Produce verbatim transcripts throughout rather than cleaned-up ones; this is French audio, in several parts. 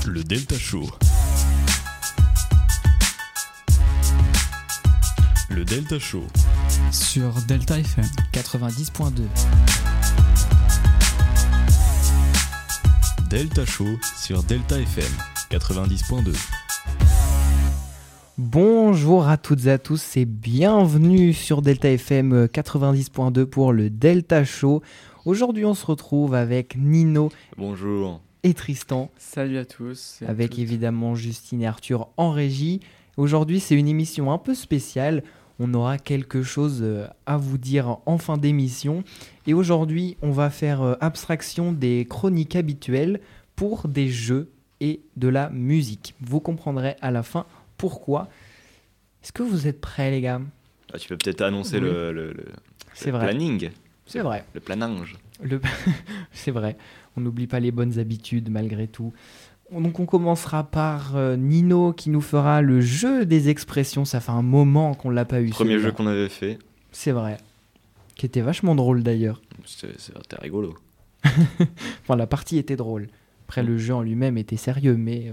Le Delta Show. Le Delta Show. Sur Delta F M quatre-vingt-dix point deux. Delta Show sur Delta F M quatre-vingt-dix point deux. Bonjour à toutes et à tous et bienvenue sur Delta F M quatre-vingt-dix point deux pour le Delta Show. Aujourd'hui on se retrouve avec Nino. Bonjour. Et Tristan. Salut à tous. Avec toutes. évidemment Justine et Arthur en régie. Aujourd'hui c'est une émission un peu spéciale. On aura quelque chose à vous dire en fin d'émission. Et aujourd'hui, on va faire abstraction des chroniques habituelles pour des jeux et de la musique. Vous comprendrez à la fin pourquoi. Est-ce que vous êtes prêts, les gars ? Ah, tu peux peut-être annoncer oui. le, le, le, C'est le vrai. planning. C'est vrai. Le planage. Le... C'est vrai. On n'oublie pas les bonnes habitudes malgré tout. Donc on commencera par euh, Nino qui nous fera le jeu des expressions. Ça fait un moment qu'on l'a pas eu. Premier celui-là. jeu qu'on avait fait. C'est vrai. Qui était vachement drôle d'ailleurs. C'était, c'était rigolo. Enfin, la partie était drôle. Après, le jeu en lui-même était sérieux, mais... Euh...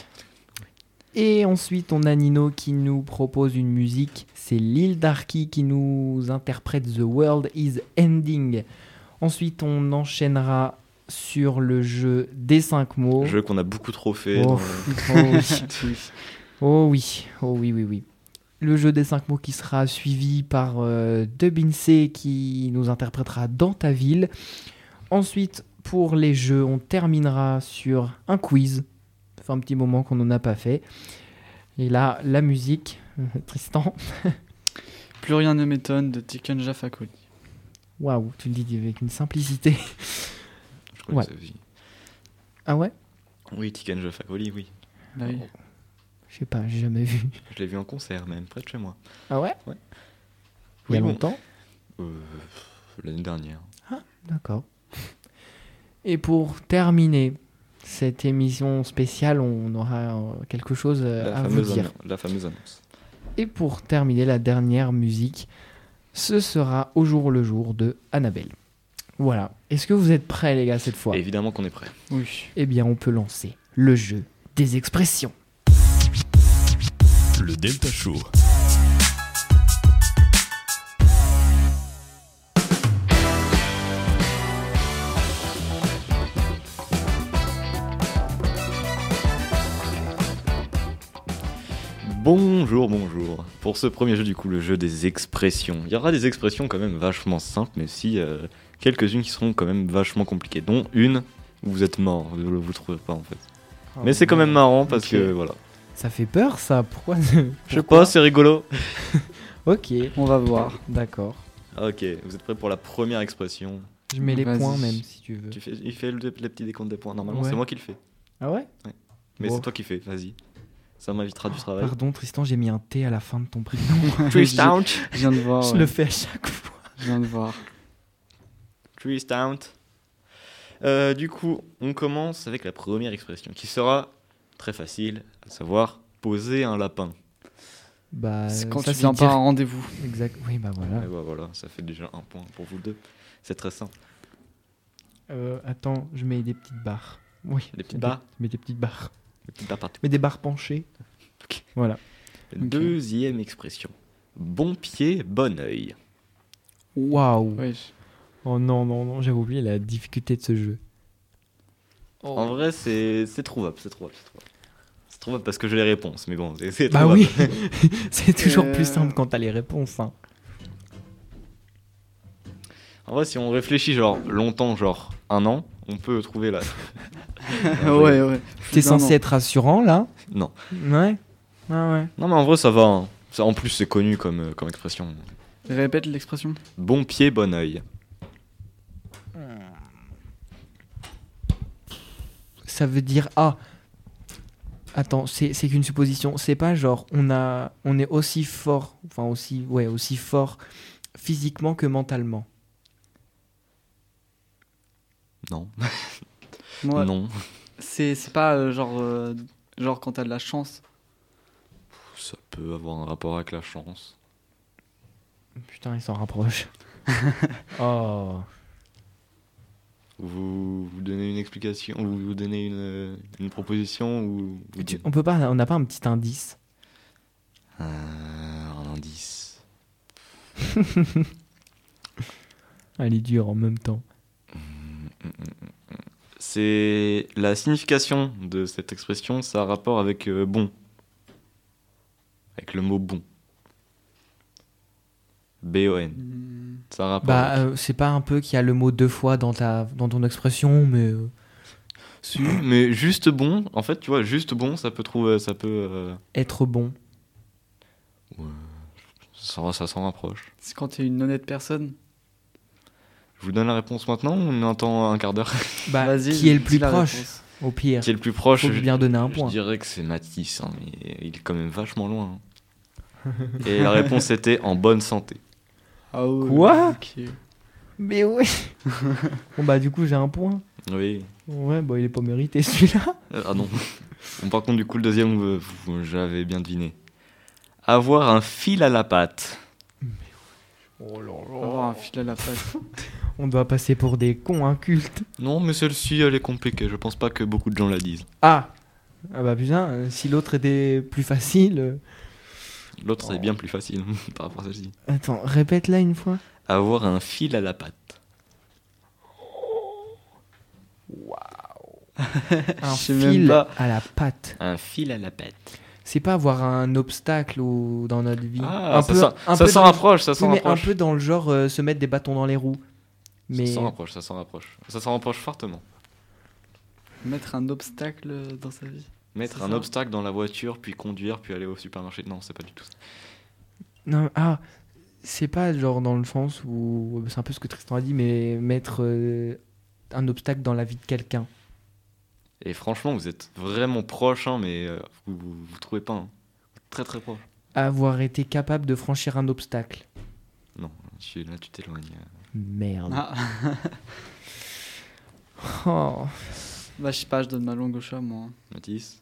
Et ensuite, on a Nino qui nous propose une musique. C'est Lil Darky qui nous interprète The World is Ending. Ensuite, on enchaînera sur le jeu des cinq mots. Jeu qu'on a beaucoup trop fait. Oh, dans... oh, oui. oh oui, oh oui, oui, oui. Le jeu des cinq mots qui sera suivi par euh, Dubince qui nous interprétera Dans ta ville. Ensuite, pour les jeux, on terminera sur un quiz. Ça fait un petit moment qu'on n'en a pas fait. Et là, la musique, Tristan. Plus rien ne m'étonne de Tiken Jafakoli. Waouh, tu le dis avec une simplicité. Je crois Ouais. que c'est... Ah ouais ? Oui, Tiken Jafakoli, oui. Bah oui. Je sais pas, j'ai jamais vu. Je l'ai vu en concert même, près de chez moi. Ah ouais ? Ouais. Il y a Oui, bon. longtemps ? Euh, l'année dernière. D'accord. Et pour terminer cette émission spéciale, on aura euh, quelque chose euh, La à vous fameuse, dire. annon- la fameuse annonce. Et pour terminer, la dernière musique, ce sera Au jour le jour de Annabelle. Voilà. Est-ce que vous êtes prêts, les gars, cette fois ? Et évidemment qu'on est prêt. Oui. Eh bien, on peut lancer le jeu des expressions. Le Delta Show. Bonjour, bonjour. Pour ce premier jeu, du coup, le jeu des expressions. Il y aura des expressions quand même vachement simples, mais aussi euh, quelques-unes qui seront quand même vachement compliquées, dont une où vous êtes mort, vous ne vous trouvez pas en fait. Mais c'est quand même marrant parce Ok. que voilà. Ça fait peur, ça. Pourquoi ? Je sais pas, c'est rigolo. Ok, On va voir. d'accord. Ah, ok, vous êtes prêts pour la première expression. Je mets les Vas-y. points, même, si tu veux. Tu fais, il fait le, les petits décomptes des points. Normalement, Ouais. c'est moi qui le fais. Ah ouais ? Mais Bon. c'est toi qui fais, vas-y. Ça m'invitera du travail. Pardon, Tristan, j'ai mis un T à la fin de ton prénom. Tristan. Je viens de voir. Je ouais. le fais à chaque fois. Je viens de voir. Tristan. Euh, du coup, on commence avec la première expression qui sera très facile, à savoir poser un lapin. Bah, C'est quand ça, tu viens dire- pas à un rendez-vous. Exact. Oui, bah voilà. Et bah voilà, ça fait déjà un point pour vous deux. C'est très simple. Euh, attends, je mets des petites barres. Oui. Des petites barres Je mets des petites barres. Des petites barres partout. Mais des barres penchées. Ok. Voilà. Deuxième expression. Bon pied, bon oeil. Waouh. Oui. Oh non, non, non, j'avais oublié la difficulté de ce jeu. En vrai, c'est, c'est trouvable, c'est trouvable, c'est trouvable. C'est trouvable parce que j'ai les réponses, mais bon, c'est, c'est Bah trouvable. oui, c'est toujours Euh. plus simple quand t'as les réponses. Hein. En vrai, si on réfléchit genre longtemps, genre un an, on peut trouver là. ouais, ouais. T'es Non, censé non. être rassurant là ? Non. Ouais. Ah ouais. Non, mais en vrai, ça va. hein. Ça, en plus, c'est connu comme, euh, comme expression. Répète l'expression. Bon pied, bon oeil. Ça veut dire ah. Attends, c'est c'est qu'une supposition. C'est pas genre on a on est aussi fort, enfin aussi ouais aussi fort physiquement que mentalement. Non. Moi, Non. c'est c'est pas euh, genre euh, genre quand t'as de la chance. Ça peut avoir un rapport avec la chance. Putain, il s'en rapproche. Oh. Vous, vous donnez une explication, ou vous donnez une, une proposition, ou vous Tu- dites- On peut pas, on n'a pas un petit indice. Euh, un indice. Elle est dure en même temps. C'est la signification de cette expression, ça a rapport avec euh, bon. Avec le mot bon. B O N. Hmm. Ça a rapport Bah, avec... euh, c'est pas un peu qu'il y a le mot deux fois dans ta, dans ton expression, mais euh, Si, mais juste bon, en fait, tu vois, juste bon, ça peut trouver, ça peut... euh, être bon. ça s'en- ça s'en rapproche. C'est quand t'es une honnête personne. Je vous donne la réponse maintenant ou on attend un quart d'heure? Bah, Vas-y, qui est le dis plus la proche, réponse. au pire. Qui est le plus proche? Faut je- bien donner un Je point. dirais que c'est Mathis, hein, mais il est quand même vachement loin. hein. Et la réponse était en bonne santé. Ah ouais, Quoi ok. Mais ouais. Bon bah du coup j'ai un point. Oui. Ouais, bah il est pas mérité celui-là. Euh, Ah non. Bon, par contre, du coup, le deuxième, euh, vous- j'avais bien deviné. Avoir un fil à la patte. Oh là Avoir un fil à la patte. On doit passer pour des cons incultes. Non, mais celle-ci, elle est compliquée. Je pense pas que beaucoup de gens la disent. Ah Ah bah putain, euh, si l'autre était plus facile... euh, L'autre, Oh. c'est bien plus facile par rapport à celle-ci. Attends, répète-la une fois. Avoir un fil à la patte. Un Je sais même fil pas. à la patte. Un fil à la patte. C'est pas avoir un obstacle ou dans notre vie. Ah, un ça peu, s'en- un ça peu s'en dans- rapproche, ça Oui, s'en mais un rapproche. peu dans le genre euh, se mettre des bâtons dans les roues. Mais Ça s'en rapproche, ça s'en rapproche. Ça s'en rapproche fortement. Mettre un obstacle dans sa vie. Mettre C'est un ça. obstacle dans la voiture, puis conduire, puis aller au supermarché. Non, c'est pas du tout ça. non, ah, c'est pas genre dans le sens où c'est un peu ce que Tristan a dit, mais mettre euh, un obstacle dans la vie de quelqu'un. Et franchement, vous êtes vraiment proche, hein, mais euh, vous, vous, vous trouvez pas. Hein. Très très proche. Avoir été capable de franchir un obstacle. Non, tu, là tu t'éloignes. Merde. Ah. Oh. Bah, je sais pas, je donne ma langue au chat, moi. Mathis.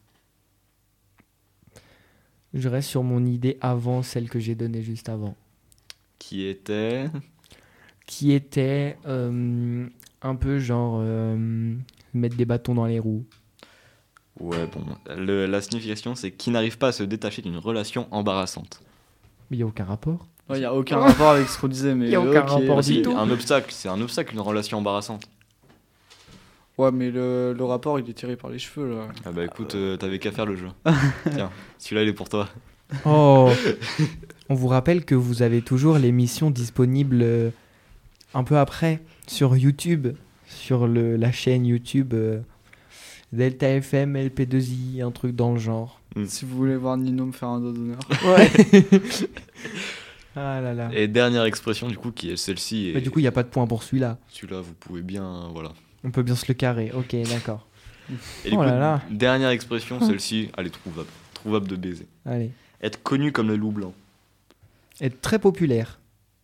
Je reste sur mon idée avant celle que j'ai donnée juste avant. Qui était. Qui était euh, un peu genre euh, mettre des bâtons dans les roues. Ouais, bon. Le- la signification, c'est qui n'arrive pas à se détacher d'une relation embarrassante. Mais il n'y a aucun rapport. Il y a aucun rapport avec ce qu'on disait, mais. Y a aucun ok. rapport Bah du si, tout. un obstacle, c'est un obstacle, une relation embarrassante. Ouais, mais le, le rapport, il est tiré par les cheveux, là. Ah bah écoute, euh, t'avais qu'à faire le jeu. Tiens, celui-là il est pour toi. Oh. On vous rappelle que vous avez toujours l'émission disponible euh, un peu après sur YouTube, sur le, la chaîne YouTube euh, Delta F M, L P deux I, un truc dans le genre. Si vous voulez voir Nino me faire un dos d'honneur. Ouais. Ah là là. Et dernière expression du coup qui est celle-ci. Et Mais du coup, il n'y a pas de point pour celui-là. celui-là vous pouvez bien. Voilà. On peut bien se le carrer. Ok, d'accord. Et du Oh coup, là là. dernière expression, celle-ci, elle est trouvable. Trouvable de baiser. Allez. Être connu comme le loup blanc. Être très populaire.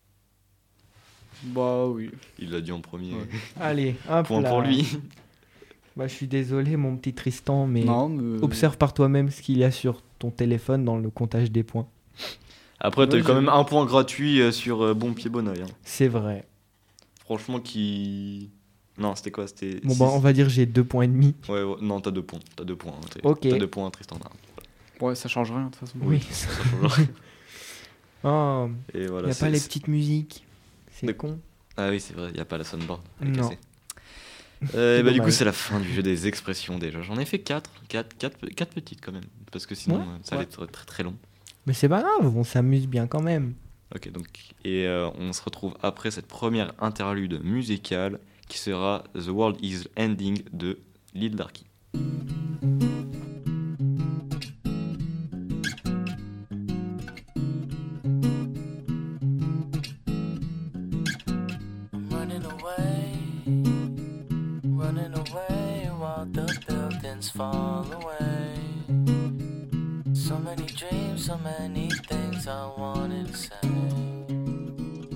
Bah oui. Il l'a dit en premier. Ouais. Allez, hop Point là. pour lui. Bah, je suis désolé, mon petit Tristan, mais Non, mais. observe par toi-même ce qu'il y a sur ton téléphone dans le comptage des points. Après, t'as Ouais, eu quand j'ai même vu. un point gratuit euh, sur euh, Bon Pied Bon Oeil. hein. C'est vrai. Franchement, qui. Non, c'était quoi? C'était. Bon, six- bah, on va dire j'ai deux points et demi. Ouais, ouais, non, t'as deux points. T'as deux points. hein. T'es- Ok. T'as deux points, Tristan. Ouais, ça change rien, de toute façon. Oui. Ça change rien. Oh, Et il voilà. n'y a c'est- pas les c'est- petites musiques. C'est De- con. Ah oui, c'est vrai, il n'y a pas la soundboard. elle est Non. cassée. Euh, C'est bah, du coup, dommage. c'est la fin du jeu des expressions déjà. J'en ai fait quatre, quatre, quatre, quatre petites quand même. Parce que sinon, Ouais, euh, ça ouais. allait être très très long. Mais c'est pas grave, on s'amuse bien quand même. Ok, donc. Et euh, on se retrouve après cette première interlude musicale qui sera The World is Ending de Lil Darky. I'm running away, running away while the buildings fall away. So many dreams, so many things I wanted to say.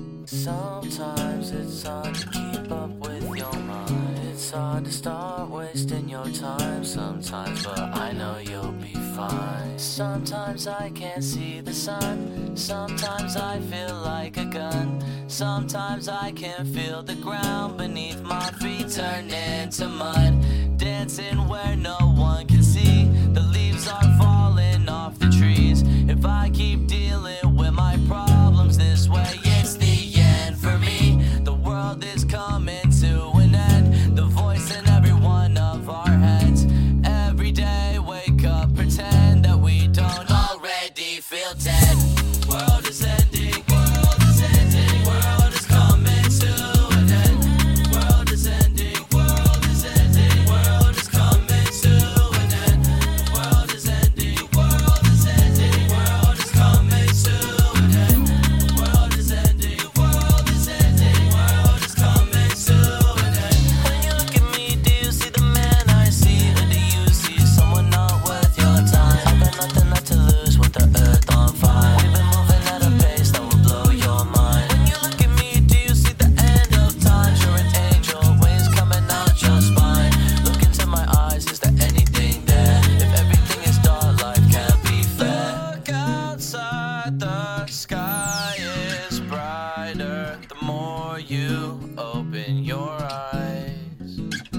Sometimes it's hard to keep up with your mind. It's hard to start what wasting your time sometimes, but I know you'll be fine. Sometimes I can't see the sun, sometimes I feel like a gun. Sometimes I can feel the ground beneath my feet turn into mud. Dancing where no one can see, the leaves are falling off the trees. If I keep dealing with my problems this way, it's the end for me. The world is coming to an end, the voice in every one of our heads. Every day wake up, pretend that we don't already feel dead. World is ending, world is ending, world is coming to an end. World is ending, world is ending, world is coming to an end. World is ending, world is ending, world is coming to an end. World is ending, world is ending, world is coming to an end. When you look at me, do you see the man I see, or do you see someone not worth your time? I've got nothing left to lose with the earth on fire. We've been moving at a pace that will blow your mind. When you look at me, do you see the end of time? You're an angel, wings coming out your spine. Look into my eyes, is there anything there? If everything is dark, life can't be fair. Look outside, the sky is brighter the more you open your eyes.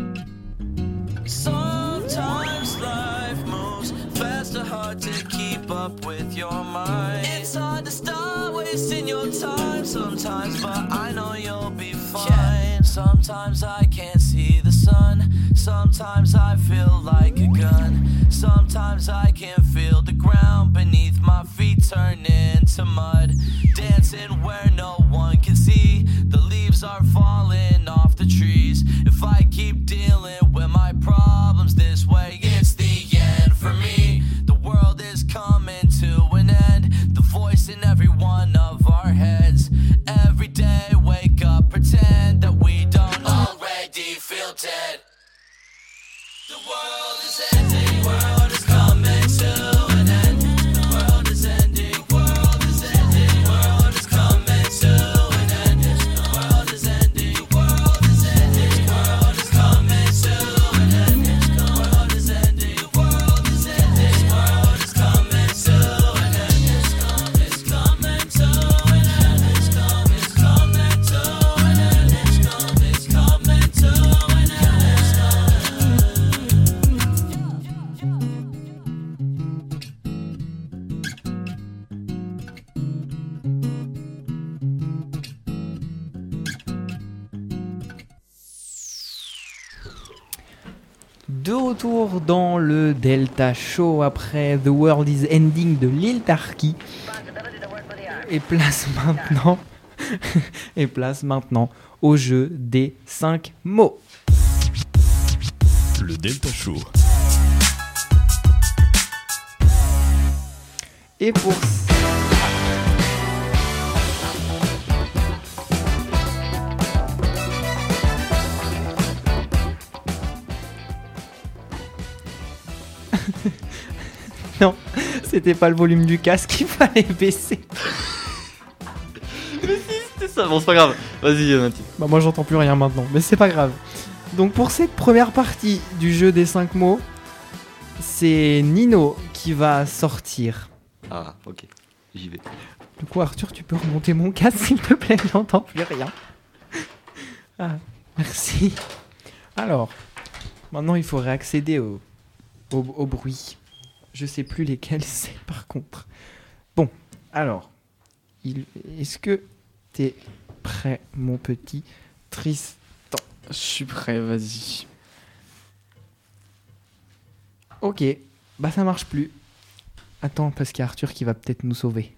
Sometimes life moves faster, hard to keep up with your mind. It's hard to start wasting your time sometimes, but I know you'll be fine. Sometimes I can't see the sun, sometimes I feel like a gun. Sometimes I can feel the ground beneath my feet turn into mud. Dancing where no one can see, the leaves are falling off the trees. If I keep dealing with my problems this way, it's the end for me. The world is coming to an end, the voice in every one of our heads. Every day wake up, pretend that we don't already feel dead. The world is ending, world is coming to an end. The world is ending, world is ending, world is coming to an end. The world is ending, world is ending, world is coming to an end. The world is ending, world is ending, world is coming to an end. It's coming to an end. It's coming, it's coming to an end. It's coming, it's coming to an end. De retour dans le Delta Show après The World is Ending de Lil Darky. Et place maintenant et place maintenant au jeu des cinq mots. Le Delta Show. Et pour non, c'était pas le volume du casque qu'il fallait baisser. Mais si, c'était ça. Bon, c'est pas grave. Vas-y, Mathieu. Bah moi j'entends plus rien maintenant, mais c'est pas grave. Donc pour cette première partie du jeu des cinq mots, c'est Nino qui va sortir. Ah, ok. J'y vais. Du coup Arthur, tu peux remonter mon casque s'il te plaît, j'entends plus rien. Ah, merci. Alors, maintenant il faut réaccéder au, au, au bruit. Je sais plus lesquels c'est par contre. Bon, alors, il, est-ce que t'es prêt mon petit Tristan? Je suis prêt, vas-y. Ok, bah ça marche plus. Attends, parce qu'il y a Arthur qui va peut-être nous sauver.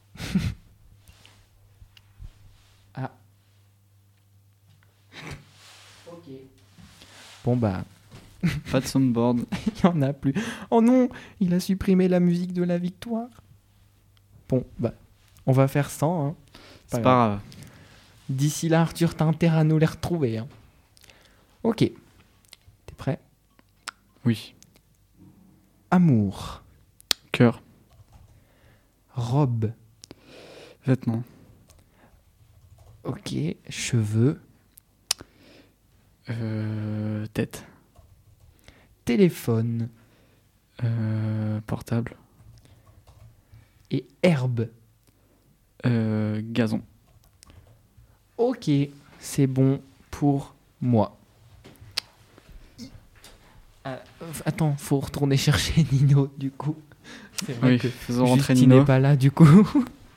Ah. Ok. Bon bah, Pas de soundboard. il n'y en a plus. Oh non, il a supprimé la musique de la victoire. Bon, bah, on va faire sans. Hein. C'est pas grave. D'ici là, Arthur, t'as intérêt à nous les retrouver. Hein. Ok. T'es prêt? Oui. Amour. Cœur. Robe. Vêtements. Ok. Cheveux. Euh, tête. téléphone Euh, portable. et herbe. Euh, gazon. Ok, c'est bon pour moi. Ah, euh, attends, faut retourner chercher Nino du coup. C'est vrai Oui, que faisons rentrer Justine Nino. n'est pas là du coup.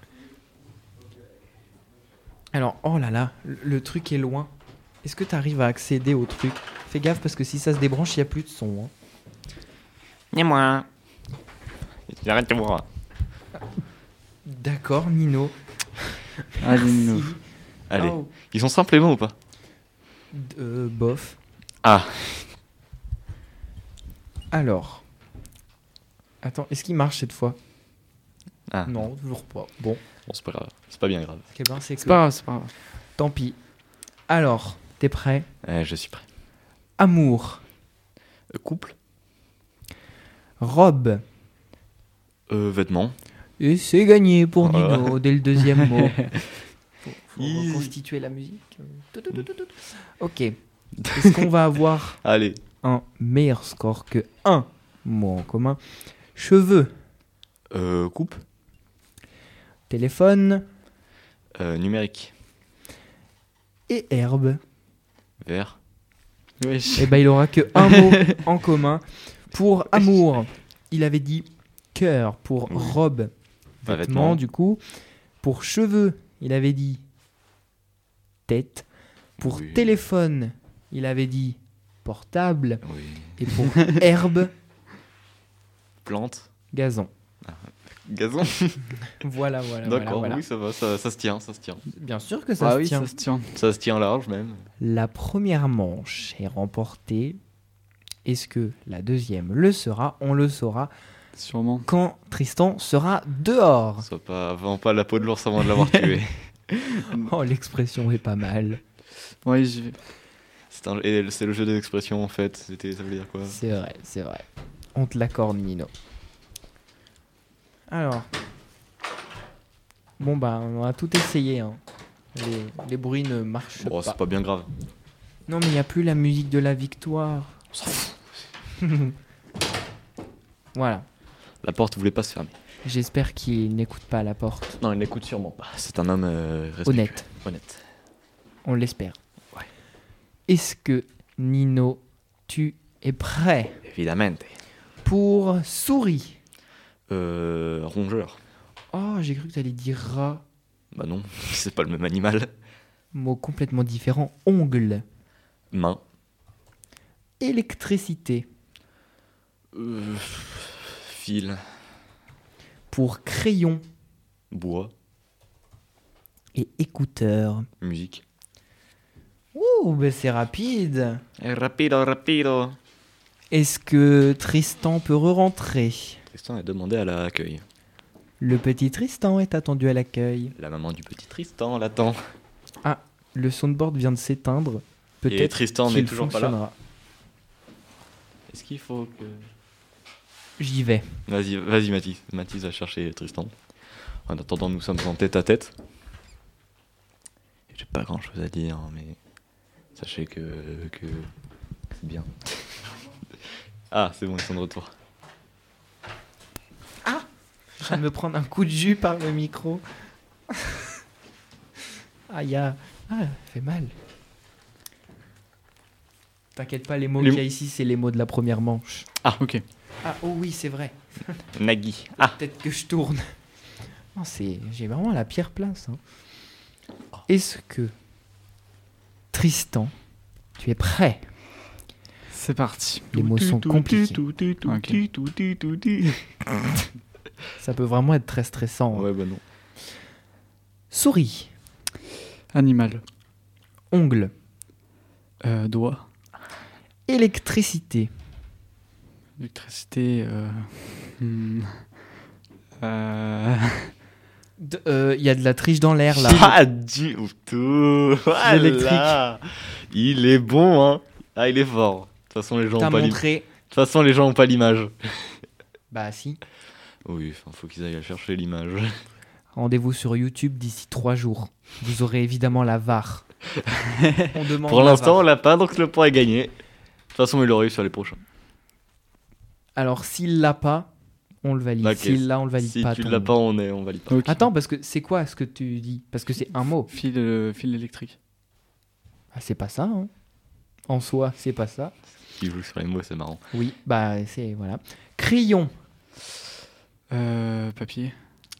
Alors, oh là là, le, le truc est loin. Est-ce que tu arrives à accéder au truc? Fais gaffe parce que si ça se débranche, il n'y a plus de son. Hein. Et moi. Arrête-moi. D'accord, Nino. Allez, Nino. Merci. Allez. Oh, Ils sont simplement ou pas? d- euh, bof. Ah. Alors. Attends, est-ce qu'il marche cette fois? Ah. Non, toujours pas. Bon, Bon, c'est pas grave. C'est pas bien grave. eh ben, c'est C'est que... pas grave, c'est pas grave. Tant pis. Alors, t'es prêt? Eh, je suis prêt. Amour. Euh, couple. Robe. Euh, vêtements. Et c'est gagné pour Voilà. Nino dès le deuxième mot. Faut, faut Easy. reconstituer la musique. Tout, tout, tout, tout, tout. Ok. Est-ce qu'on va avoir Allez. un meilleur score que un mot en commun? Cheveux. Euh, coupe. Téléphone. Euh, numérique. Et herbe. Vert. Oui. Eh ben, il aura que un mot en commun. Pour amour, il avait dit cœur. Pour Oui. robe, Pas vêtements, vêtements. du coup. Pour cheveux, il avait dit tête. Pour Oui. téléphone, il avait dit portable. Oui. Et pour herbe, Plante. gazon. Gazon. Voilà, voilà, voilà, D'accord, voilà. oui, ça va, ça, ça se tient, ça se tient. Bien sûr que ça Ah se oui, tient. ça se tient. Ça se tient large même. La première manche est remportée. Est-ce que la deuxième le sera? On le saura Sûrement. quand Tristan sera dehors. Sois pas, vends pas la peau de l'ours avant de l'avoir tué. Oh, l'expression est pas mal. Oui, j'y vais. C'est un- et c'est le jeu des expressions en fait. C'était, ça veut dire quoi? C'est vrai, c'est vrai. On te l'accorde, Nino. Alors. Bon, bah, on a tout essayé. Hein. Les, les bruits ne marchent Bon, pas. c'est pas bien grave. Non, mais il n'y a plus la musique de la victoire. On s'en fout. Voilà. La porte voulait pas se fermer. J'espère qu'il n'écoute pas à la porte. Non, il n'écoute sûrement pas. C'est un homme euh, respectueux. Honnête. Honnête. On l'espère. Ouais. Est-ce que, Nino, tu es prêt Évidemment. pour souris? Euh, rongeur. Oh, j'ai cru que tu allais dire rat. Bah non, c'est pas le même animal. Mot complètement différent. Ongle. Main. Électricité. Euh, fil. Pour crayon Bois. et écouteur. Musique. Ouh, ben c'est rapide. Rapido, rapido. Est-ce que Tristan peut re-rentrer? Tristan a demandé à l'accueil. Le petit Tristan est attendu à l'accueil. La maman du petit Tristan l'attend. Le soundboard vient de s'éteindre. Et Peut-être Tristan n'est qu'il toujours pas là. fonctionnera. Est-ce qu'il faut que... J'y vais. Vas-y, vas-y Mathis. Mathis va chercher Tristan. En attendant, nous sommes en tête à tête. J'ai pas grand chose à dire, hein, mais sachez que, que c'est bien. Ah, c'est bon, ils sont de retour. Je viens de me prendre un coup de jus par le micro. Ah, il y a... Ah, ça fait mal. T'inquiète pas, les mots Les qu'il y a ici, c'est les mots de la première manche. Ah, ok. Ah, oh oui, c'est vrai. Nagui. Ah, Peut-être que je tourne. Non, c'est... J'ai vraiment la pire place. hein. Est-ce que... Tristan, tu es prêt? C'est parti. Les mots sont compliqués. Ok. Ça peut vraiment être très stressant. hein. ouais, bah non. Souris. Animal. Ongle. Euh, doigt. Électricité. Électricité. Euh... hmm. Euh... Il euh, y a de la triche dans l'air là. Pas du tout. Voilà. Il est bon, hein. Ah, il est fort. De toute façon, les gens T'as ont pas l'im- montré. De toute façon, les gens ont pas l'image. Bah si. Oui, il faut qu'ils aillent chercher l'image. Rendez-vous sur YouTube d'ici trois jours. Vous aurez évidemment la V A R. On demande Pour la l'instant, V A on R. l'a pas, donc le point est gagné. De toute façon, il l'aurait eu sur les prochains. Alors, s'il l'a pas, on le valide. Ok. S'il l'a, on le valide Si pas. tu tant l'as mieux. pas, on est, on valide pas. Ok. Attends, parce que c'est quoi ce que tu dis? Parce que c'est un mot. Fil, euh, fil électrique. Ah, c'est pas ça, hein. En soi, c'est pas ça. Qui joue sur les mots, c'est marrant. Oui, bah c'est voilà. Crayon, Euh, papier.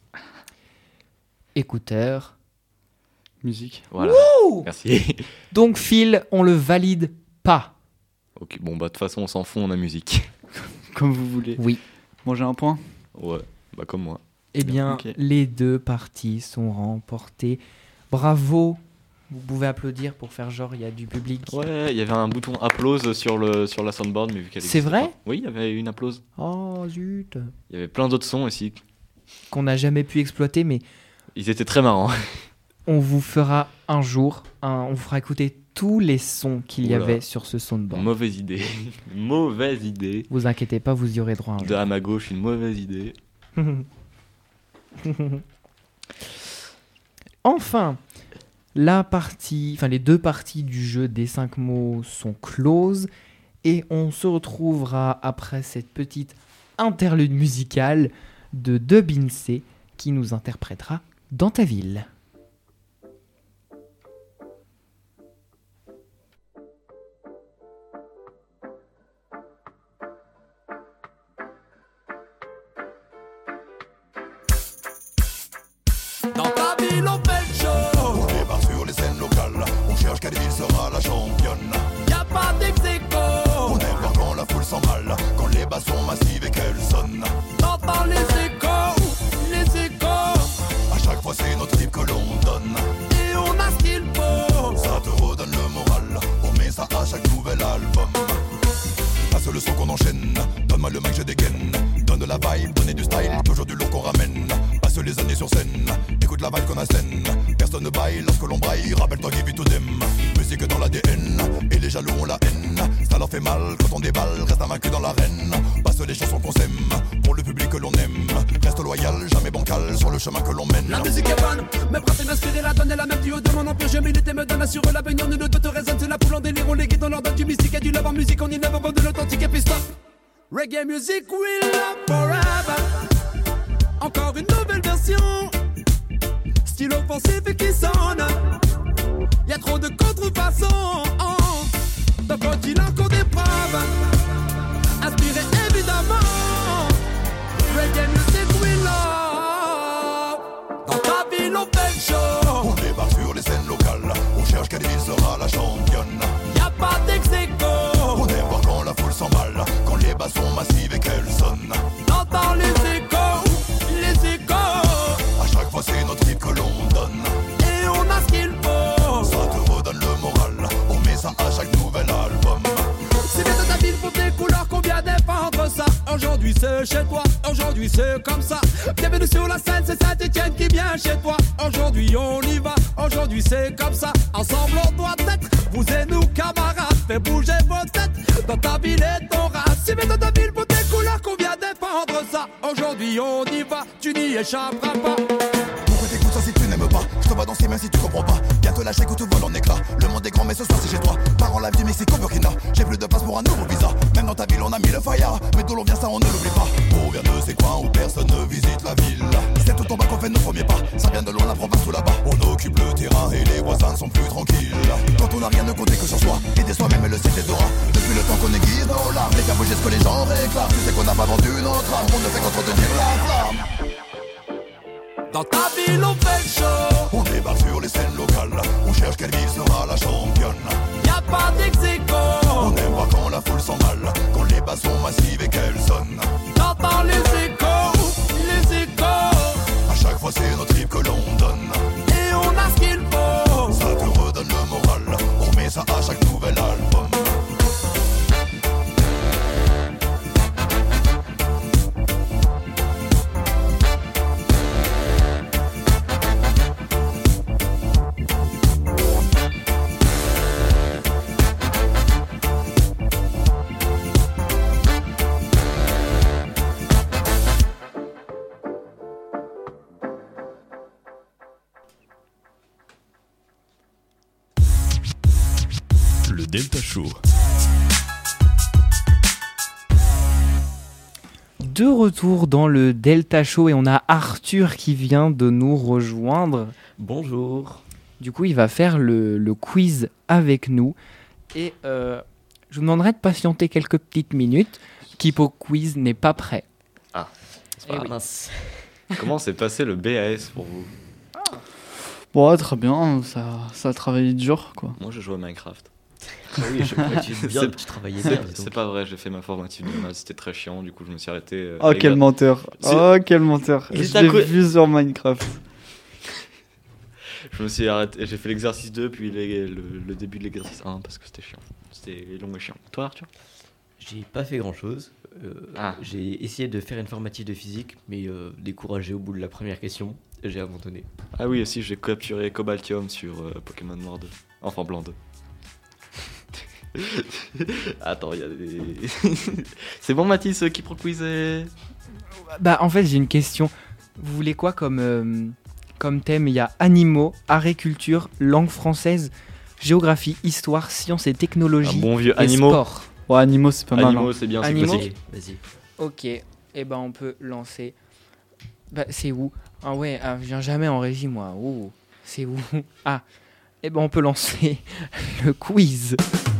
écouteur. Musique. Voilà. Merci. Donc fil, on le valide pas. Ok, bon, bah, de toute façon, on s'en fout, on a musique. Comme vous voulez. Oui. Bon, j'ai un point. Ouais, bah, comme moi. Eh bien, Ok. les deux parties sont remportées. Bravo. Vous pouvez applaudir pour faire genre il y a du public. Ouais, il y avait un bouton applause sur, le, sur la soundboard, mais vu qu'elle C'est existait vrai pas. Oui, il y avait une applause. Oh zut. Il y avait plein d'autres sons aussi. Qu'on n'a jamais pu exploiter, mais Ils étaient très marrants. on vous fera un jour, un- on vous fera écouter tous les sons qu'il y Oula. avait sur ce soundboard. Mauvaise idée. Mauvaise idée. Vous inquiétez pas, vous y aurez droit un De jour. à ma gauche, une mauvaise idée. Enfin, la partie, enfin les deux parties du jeu des cinq mots sont closes et on se retrouvera après cette petite interlude musicale de Dubince qui nous interprétera Dans ta ville. Dans ta ville on fait le show. On débarque sur les scènes locales. On cherche quelle ville sera la championne. Y'a pas d'ex-écho. On aime voir quand la foule s'emballe, quand les basses sont massives et qu'elles sonnent. T'entends les échos, les échos. À chaque fois c'est notre trip que l'on donne. Et on a ce qu'il faut. Ça te redonne le moral. On met ça à chaque nouvel album. Passe le son qu'on enchaîne. Donne-moi le mic, je dégaine. Donne de la vibe, donner du style. Toujours du lourd qu'on ramène. Passe les années sur scène. Écoute la vibe qu'on assène. Personne ne baille lorsque l'on braille. Rappelle-toi give it to them. Musique dans l'A D N. Et les jaloux ont la haine. Ça leur fait mal quand on déballe. Reste invaincu dans l'arène. Passe les chansons qu'on s'aime. Pour le public que l'on aime. Reste loyal, jamais bancal. Sur le chemin que l'on mène. La musique est bonne, mes bras m'inspirer, la donne et la même du haut de mon empire. Je milite et me donne assure l'avenir, nul ne te résonne. C'est la poule en délire, on les guide, on leur donne du mystique et du love en musique. On innove, on de l'authentique et puis stop. Reggae music will love forever. Encore une nouvelle version. Style offensif et qui sonne. Y'a trop de contrefaçons. D'un continent qu'on d'épreuve. Inspiré évidemment. Reggae music will love. Dans ta ville on fait le show. On débarque sur les scènes locales. On cherche quelle ville sera la championne. Y'a pas d'ex-écho. On aime voir quand la foule s'emballe, quand les basses sont massives et qu'elles sonnent. T'entends les échos, les échos. À chaque fois c'est notre trip que l'on donne. Et on a ce qu'il faut. Ça te redonne le moral. On met ça à chaque nouvel album. C'est bien de ta ville pour tes couleurs qu'on vient défendre ça. Aujourd'hui c'est chez toi, aujourd'hui c'est comme ça. Bienvenue sur la scène, c'est Saint-Etienne qui vient chez toi. Aujourd'hui on y va, aujourd'hui c'est comme ça. Ensemble on doit être, vous et nous camarades. Fais bouger votre tête, dans ta ville et ton rat. C'est bien de ta ville pour tes couleurs qu'on vient défendre ça. Aujourd'hui on y va, tu n'y échapperas pas. Pourquoi t'écoutes ça si tu n'aimes pas? Je te vois danser même si tu comprends pas. Viens te lâcher que tout vole en éclat. Le monde est grand mais ce soir c'est chez toi. Pars en live du Mexique au Burkina. J'ai plus de place pour un nouveau visa. Même dans ta ville on a mis le fire. Mais d'où l'on vient ça on ne l'oublie pas. On vient de ces coins où personne ne visite la ville. C'est tout en bas qu'on fait nos premiers pas. Ça vient de loin la province ou là-bas. On occupe le terrain et les voisins ne sont plus tranquilles. Quand on n'a rien de compter que sur soi. Aider soi-même et le citer d'aura. Depuis le temps qu'on aiguise nos larmes. Les cabouches ce que les gens réclament. Tu sais qu'on n'a pas vendu notre âme. On ne fait qu'entretenir la flamme. Dans ta ville on fait le show. On débarque sur les scènes locales. On cherche quelle ville sera la championne. Y'a pas d'ex-écho. On aime voir quand la foule s'emballe, quand les basses sont massives et qu'elles sonnent. T'entends les échos, les échos. À chaque fois c'est notre trip que l'on donne. Et on a ce qu'il faut. Ça te redonne le moral. On met ça à chaque nouvel album. Le Delta Show. de retour dans le Delta Show et on a Arthur qui vient de nous rejoindre. Bonjour. Du coup, il va faire le, le quiz avec nous. Et euh, je vous demanderai de patienter quelques petites minutes. Kipo Quiz n'est pas prêt. Ah, Eh oui. mince. Comment s'est passé le B A S pour vous? Bon, ouais, très bien, ça, ça a travaillé dur, quoi. Moi, j'ai joué à Minecraft. Ah oui, je crois que tu, bien, C'est- tu travaillais C'est bien. dis c'est donc. pas vrai, j'ai fait ma formative de maths, c'était très chiant, du coup je me suis arrêté. euh, Oh, avec quel la- menteur. C'est- Oh, quel menteur. Il Je est à l'ai quoi- vu sur Minecraft. Je me suis arrêté, j'ai fait l'exercice deux, puis les- le, le début de l'exercice un, parce que c'était chiant. C'était long et chiant. Toi, Arthur? J'ai pas fait grand chose. Ah. J'ai essayé de faire une formative de physique, mais euh, découragé au bout de la première question, j'ai abandonné. Ah oui, aussi, j'ai capturé Cobaltium sur euh, Pokémon Noir deux. Enfin, Blanc deux. Attends, il y a des. C'est bon, Mathis, qui pro quizait. Bah, en fait, j'ai une question. Vous voulez quoi comme, euh, comme thème? Il y a animaux, agriculture, langue française, géographie, histoire, sciences et technologie. Un bon vieux et animaux. sport. Ouais, animaux, c'est pas mal. Animaux, hein. c'est bien, c'est Animaux. classique. Vas-y. Ok, et eh ben on peut lancer. Bah, c'est où? Ah ouais, ah, je viens jamais en régie, moi. Oh, c'est où? Ah, et eh ben on peut lancer le quiz.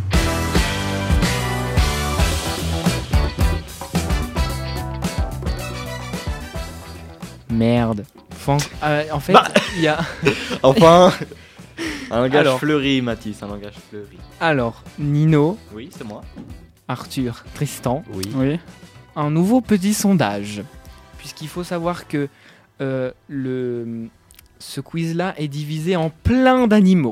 Merde. Faut en... ah, en fait, Bah. il y a. Enfin un langage Alors. fleuri, Mathis, un langage fleuri. Alors, Nino, Oui, c'est moi. Arthur, Tristan, Oui. Oui. un nouveau petit sondage. Puisqu'il faut savoir que euh, le, ce quiz-là est divisé en plein d'animaux.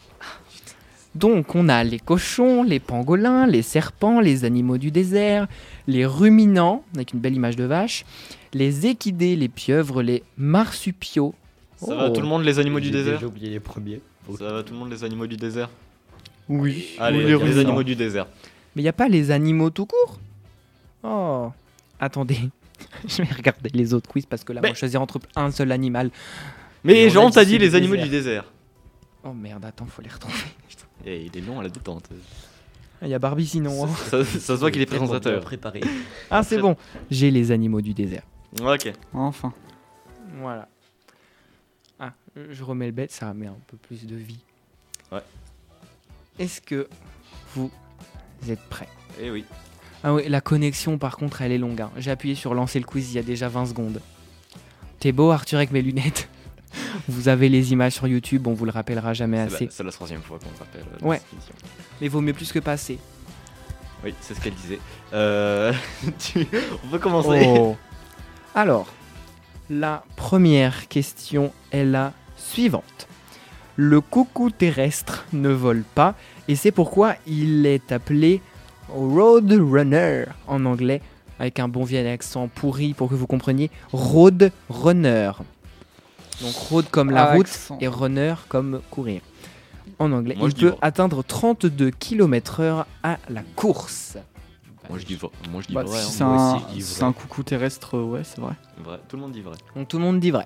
Donc on a les cochons, les pangolins, les serpents, les animaux du désert, les ruminants, avec une belle image de vache, les équidés, les pieuvres, les marsupiaux. Ça va Oh. tout le monde, les animaux du J'ai désert? déjà oublié les premiers. Ça va tout le monde, les animaux du désert? Oui. Allez, Oui, les, ruminants. animaux du désert. Mais il n'y a pas les animaux tout court? Oh, attendez, je vais regarder les autres quiz parce que là, Mais- on va choisir entre un seul animal. Mais on a Jean, dit t'as dit c'est les du animaux désert. du désert. Oh merde, attends, faut les retrouver. Et il est long à la détente. Il y a Barbie sinon. hein. Ça, ça se voit qu'il est Tellement bien présentateur. préparé. Ah, c'est bon, j'ai les animaux du désert. Ok. Enfin. Voilà. Ah, je remets le bête, ça met un peu plus de vie. Ouais. Est-ce que vous êtes prêts? Eh oui. Ah oui, la connexion par contre elle est longue. hein. J'ai appuyé sur lancer le quiz il y a déjà vingt secondes. T'es beau Arthur avec mes lunettes. Vous avez les images sur YouTube, on vous le rappellera jamais C'est assez. la, c'est la troisième fois qu'on s'appelle. euh, dans Ouais. cette émission. Mais vaut mieux plus que pas assez. Oui, c'est ce qu'elle disait. Euh, tu- On peut commencer. Oh. Alors, la première question est la suivante. Le coucou terrestre ne vole pas et c'est pourquoi il est appelé Roadrunner en anglais, avec un bon vieil accent pourri pour que vous compreniez, Roadrunner. Donc road comme la Ah, route accent. et runner comme courir. En anglais, Moi, il je dis peut vrai. atteindre trente-deux kilomètres heure à la course. Moi je dis vrai. Moi je dis Bah, vrai. si hein. c'est moi un, aussi, je dis c'est vrai. un coucou terrestre, ouais, c'est vrai. Vrai. Tout le monde dit vrai. Donc tout le monde dit vrai.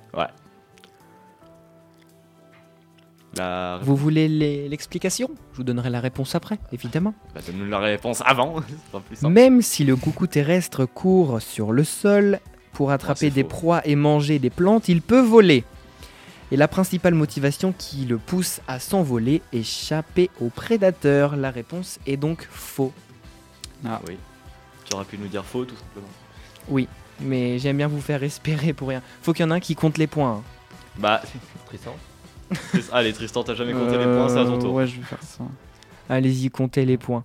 La... Vous voulez les- l'explication? Je vous donnerai la réponse après, évidemment. Bah, donne-nous la réponse avant. C'est pas plus simple. Même si le coucou terrestre court sur le sol pour attraper c'est des faux. proies et manger des plantes, il peut voler. Et la principale motivation qui le pousse à s'envoler, échapper aux prédateurs. La réponse est donc faux. Ah. Oui. Tu aurais pu nous dire faux tout simplement. Oui, mais j'aime bien vous faire espérer pour rien. Faut qu'il y en ait un qui compte les points. hein. Bah, Tristan. Tris- allez Tristan, t'as jamais compté les points, c'est à ton Euh, tour. Ouais, je vais faire ça. Allez-y, comptez les points.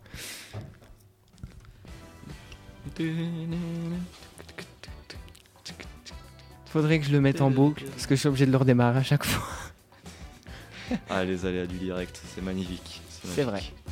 Faudrait que je le mette en boucle, parce que je suis obligé de le redémarrer à chaque fois. Ah, les aléas du direct, c'est magnifique. C'est vrai. magnifique.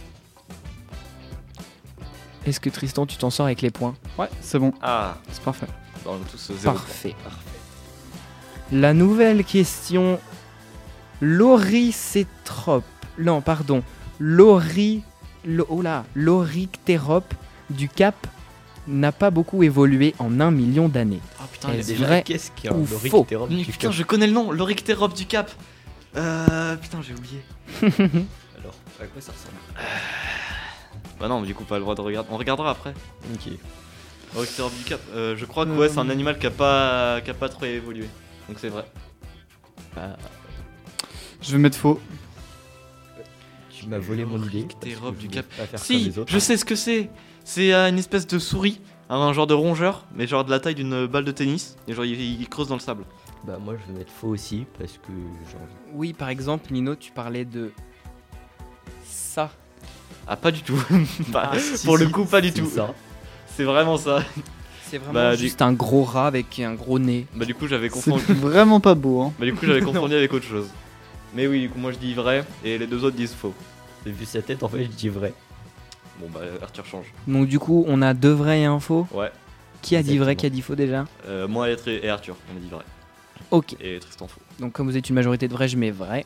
Est-ce que Tristan, tu t'en sors avec les points? Ouais, c'est bon, Ah, c'est parfait. bah, on a tous zéro Parfait. La nouvelle question. L'oricétrope. Non, pardon. L'ori. lo- Oh là, l'orictérope du Cap n'a pas beaucoup évolué en un million d'années. point. Ah putain, Eh, il est c'est déjà- vrai Qu'est-ce qu'il y a ou un faux? orictérope Mais du putain, Cap. je connais le nom, l'orictérope du Cap. Euh, putain, j'ai oublié. Alors, à quoi ça ressemble? Bah non, du coup, pas le droit de regarder. On regardera après. Ok. Oryctérop du Cap, euh, je crois que Euh, ouais, c'est un animal qui a pas, qui a pas trop évolué. Donc c'est vrai. Bah, Je vais mettre faux. tu m'as volé mon idée. Oryctérop parce que je du voulais Cap. pas faire comme Si, les autres. je sais ce que c'est. C'est euh, une espèce de souris, un genre de rongeur, mais genre de la taille d'une balle de tennis. Et genre il, il creuse dans le sable. Bah moi je vais mettre faux aussi parce que genre Oui, par exemple, Nino, tu parlais de ça. Ah pas du tout. Pas- Ah, si, pour le si, coup pas du c'est tout. ça. C'est vraiment ça. C'est vraiment Bah, du- juste un gros rat avec un gros nez. Bah du coup j'avais C'est confondu. vraiment pas beau. Hein. Bah du coup j'avais confondu avec autre chose. Mais oui, du coup moi je dis vrai et les deux autres disent faux. Et vu sa tête en fait je dis vrai. Bon bah Arthur change. Donc du coup, on a deux vrais et un faux. Ouais. Qui a dit vrai, Exactement. qui a dit faux déjà? Euh, moi et, Tri- et Arthur, on a dit vrai. Ok. Et Tristan faux. Donc comme vous êtes une majorité de vrai, je mets vrai.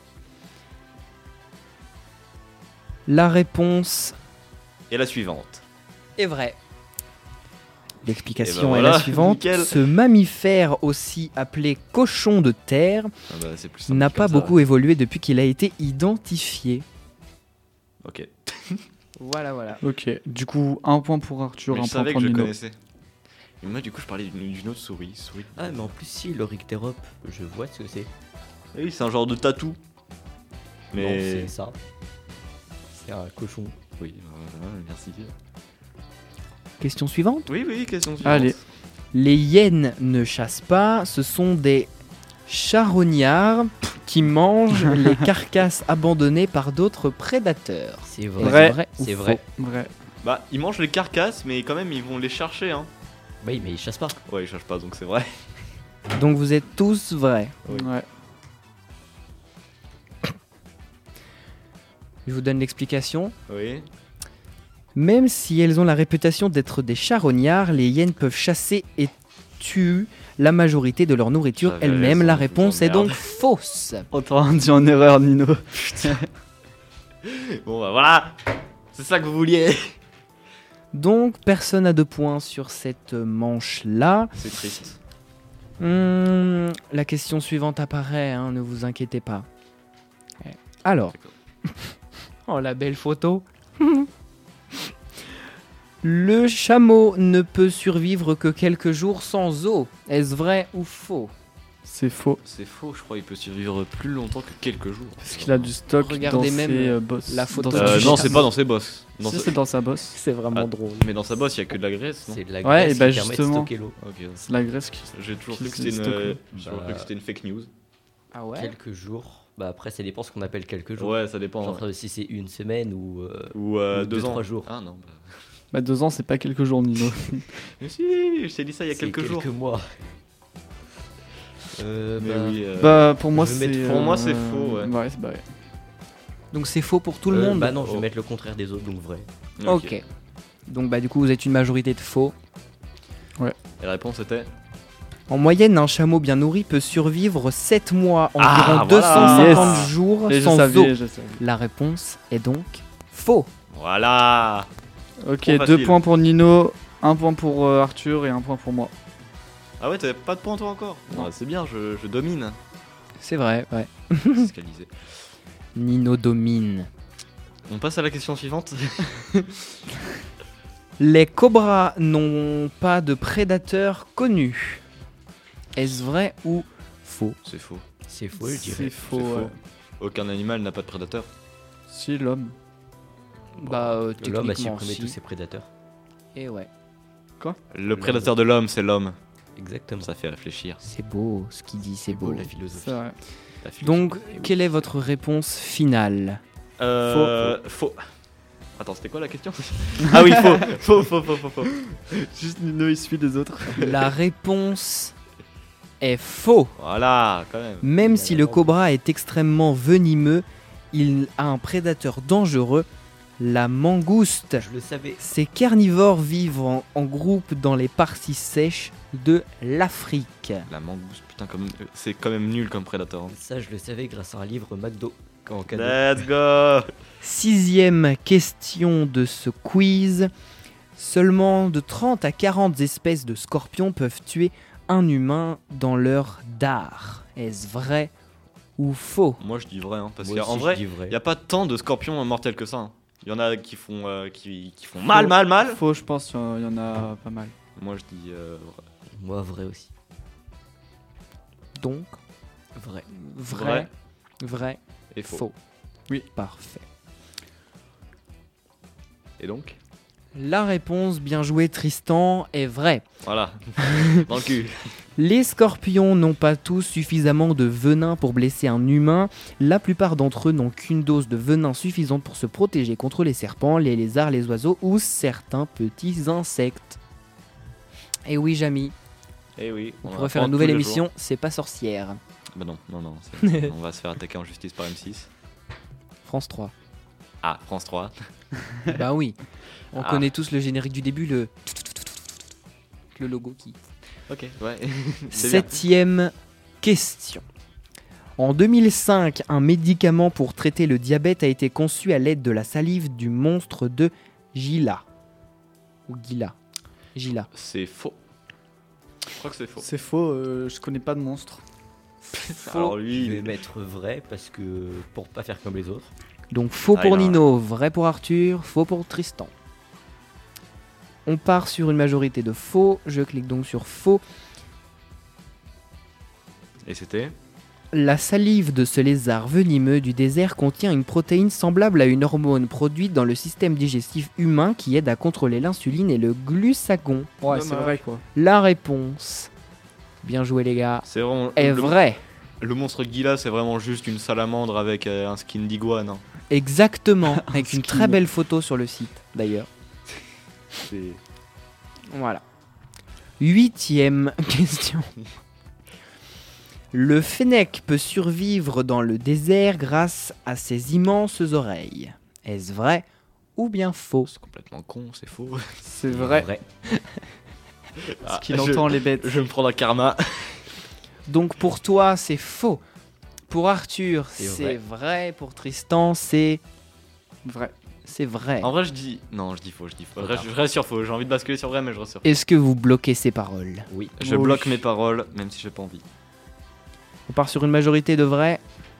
La réponse Et la suivante. est vraie. L'explication Eh ben est voilà, la suivante. nickel. Ce mammifère, aussi appelé cochon de terre, Ah bah, c'est plus simple n'a comme pas ça. beaucoup évolué depuis qu'il a été identifié. Ok. Voilà, voilà. Ok. Du coup, un point pour Arthur, Mais un je point savais pour que je Nino. connaissais. Et moi du coup je parlais d'une d'une autre souris. souris. Ah mais en plus si l'Oryctérop, je vois ce que c'est. Oui, c'est un genre de tatou. Non, Mais. c'est ça. C'est un cochon. Oui, voilà, merci. Question suivante. Oui, oui, question suivante. Allez. Les hyènes ne chassent pas, ce sont des charognards qui mangent les carcasses abandonnées par d'autres prédateurs. C'est Vrai. vrai. ou C'est faux? vrai. Vrai. Bah, ils mangent les carcasses, mais quand même ils vont les chercher, hein. Oui mais il chasse pas. Ouais, ils cherchent pas, donc c'est vrai. Donc vous êtes tous vrais. Oui. Ouais. Je vous donne l'explication. Oui. Même si elles ont la réputation d'être des charognards, les hyènes peuvent chasser et tuer la majorité de leur nourriture J'avais elle-même. raison, La je vous réponse est emmerde. donc fausse. On t'a dit en erreur, Nino. Bon bah voilà. C'est ça que vous vouliez. Donc personne n'a de points sur cette manche-là. C'est triste. Hmm, la question suivante apparaît, hein, ne vous inquiétez pas. Alors. Oh, la belle photo. Le chameau ne peut survivre que quelques jours sans eau. Est-ce vrai ou faux? C'est faux. C'est faux, je crois qu'il peut survivre plus longtemps que quelques jours. Parce qu'il a du stock Regardez dans même ses euh, boss. la photo dans du sa- Euh, du non, chameau. c'est pas dans ses bosses. Dans Si, sa- c'est dans sa bosse. C'est vraiment Ah, drôle. Mais dans sa bosse, il y a que de la graisse, non? C'est de la Ouais, graisse et qui bah, permet de justement. stocker l'eau. Ok. C'est la graisse qui. J'ai toujours Qui cru que se c'était une, stocke, euh, là. j'ai toujours cru Bah. que c'était une fake news. Ah ouais? Quelques jours. Bah après ça dépend ce qu'on appelle quelques jours. Ouais, ça dépend. Genre ouais. euh, si c'est une semaine ou. euh, Ou euh, ou deux, deux, ans. trois jours. Ah non. Bah... Bah, deux ans, c'est pas quelques jours, Nino. Mais si, je t'ai dit ça il y a c'est quelques, jours. mois. Euh, Mais bah, oui. euh, Bah, pour moi, je vais c'est. mettre faux. Pour moi, euh, c'est faux, ouais. Ouais, c'est bah, ouais. Donc c'est faux pour tout le euh, monde? Bah non, je vais Oh. mettre le contraire des autres donc vrai. Ok. Donc bah du coup vous êtes une majorité de faux. Et la réponse était. En moyenne, un chameau bien nourri peut survivre sept mois, environ Ah, voilà. deux cent cinquante Yes. jours Et je sans eau. savais, je savais. La réponse est donc faux. Voilà. Ok, Trop deux facile. points pour Nino, un point pour euh, Arthur et un point pour moi. Ah ouais, t'avais pas de point toi encore. Ouais, c'est bien, je, je domine. C'est vrai, ouais. C'est ce qu'elle disait. Nino domine. On passe à la question suivante. Les cobras n'ont pas de prédateurs connus. Est-ce vrai ou faux? C'est faux. C'est faux, je dirais. C'est faux. C'est faux. ouais. Aucun animal n'a pas de prédateur. Si, l'homme. Bah euh, L'homme a techniquement supprimé si. tous ses prédateurs. Et ouais. Le prédateur de l'homme, c'est l'homme. Exactement. Ça fait réfléchir. C'est beau ce qu'il dit, c'est beau. la philosophie. C'est vrai. La philosophie. Donc quelle est votre réponse finale? Euh, faux. Attends, c'était quoi la question? Ah oui, faux. Faux, faux, faux, faux, faux. Juste Nino, il suit des autres. La réponse est faux. Voilà, quand même. Même si le cobra est extrêmement venimeux, il a un prédateur dangereux, la mangouste. Je le savais. Ces carnivores vivent en, en groupe dans les parties sèches de l'Afrique. La mangouste, putain, comme... c'est quand même nul comme prédateur. hein. Ça, je le savais grâce à un livre McDo. En cadeau. Let's go. Sixième question de ce quiz. Seulement de trente à quarante espèces de scorpions peuvent tuer un humain dans leur dard. Est-ce vrai ou faux? Moi je dis vrai, hein, parce Moi qu'en aussi, vrai, je dis vrai. il n'y a pas tant de scorpions mortels que ça. hein. Il y en a qui font, euh, qui, qui font mal, mal, mal. Faux, je pense, il y en- il y en a pas mal. Moi, je dis euh, Moi, vrai aussi. Donc, Vrai. vrai, vrai, et faux. faux. Oui. Parfait. Et donc La réponse, bien joué Tristan, est vraie. Voilà. Dans le cul. Les scorpions n'ont pas tous suffisamment de venin pour blesser un humain. La plupart d'entre eux n'ont qu'une dose de venin suffisante pour se protéger contre les serpents, les lézards, les oiseaux ou certains petits insectes. Et oui, Jamy, Eh oui. on on pourrait faire apprend une nouvelle tous les émission, jours. C'est pas sorcière. Bah non, non, non. c'est- on va se faire attaquer en justice par M six. France trois. Ah, France trois. Bah oui, on Ah. connaît tous le générique du début, le le logo qui. Ok, ouais. C'est bien. Septième question. En deux mille cinq, un médicament pour traiter le diabète a été conçu à l'aide de la salive du monstre de Gila. Ou Gila. Gila. C'est faux. Je crois que c'est faux. C'est faux, euh, je connais pas de monstre. Alors Je lui, vais il- mettre vrai parce que pour pas faire comme les autres. Donc faux Ah, pour il a- Nino, vrai pour Arthur, faux pour Tristan. On part sur une majorité de faux. Je clique donc sur faux. et c'était La salive de ce lézard venimeux du désert contient une protéine semblable à une hormone produite dans le système digestif humain qui aide à contrôler l'insuline et le glucagon. Ouais, Dommage. c'est vrai quoi. La réponse, bien joué les gars, C'est vraiment. est le, vraie. le monstre Gila, c'est vraiment juste une salamandre avec euh, un skin d'iguane. hein. Exactement, avec une skin. très belle photo sur le site d'ailleurs. C'est. Voilà. Huitième question. Le fennec peut survivre dans le désert grâce à ses immenses oreilles. Est-ce vrai ou bien faux? C'est complètement con, c'est faux. C'est vrai. Vrai. Ah, Ce qu'il je- entend les bêtes. Je vais me prendre un karma. Donc pour toi, c'est faux. Pour Arthur, C'est c'est vrai. vrai. Pour Tristan, c'est Vrai. c'est vrai. En vrai, je dis. Non, je dis faux, je dis faux. Je reste, je reste sur faux. J'ai envie de basculer sur vrai, mais je reste sur faux. Est-ce que vous bloquez ces paroles? Oui. Je Oui. bloque mes paroles, même si j'ai pas envie. On part sur une majorité de vrai.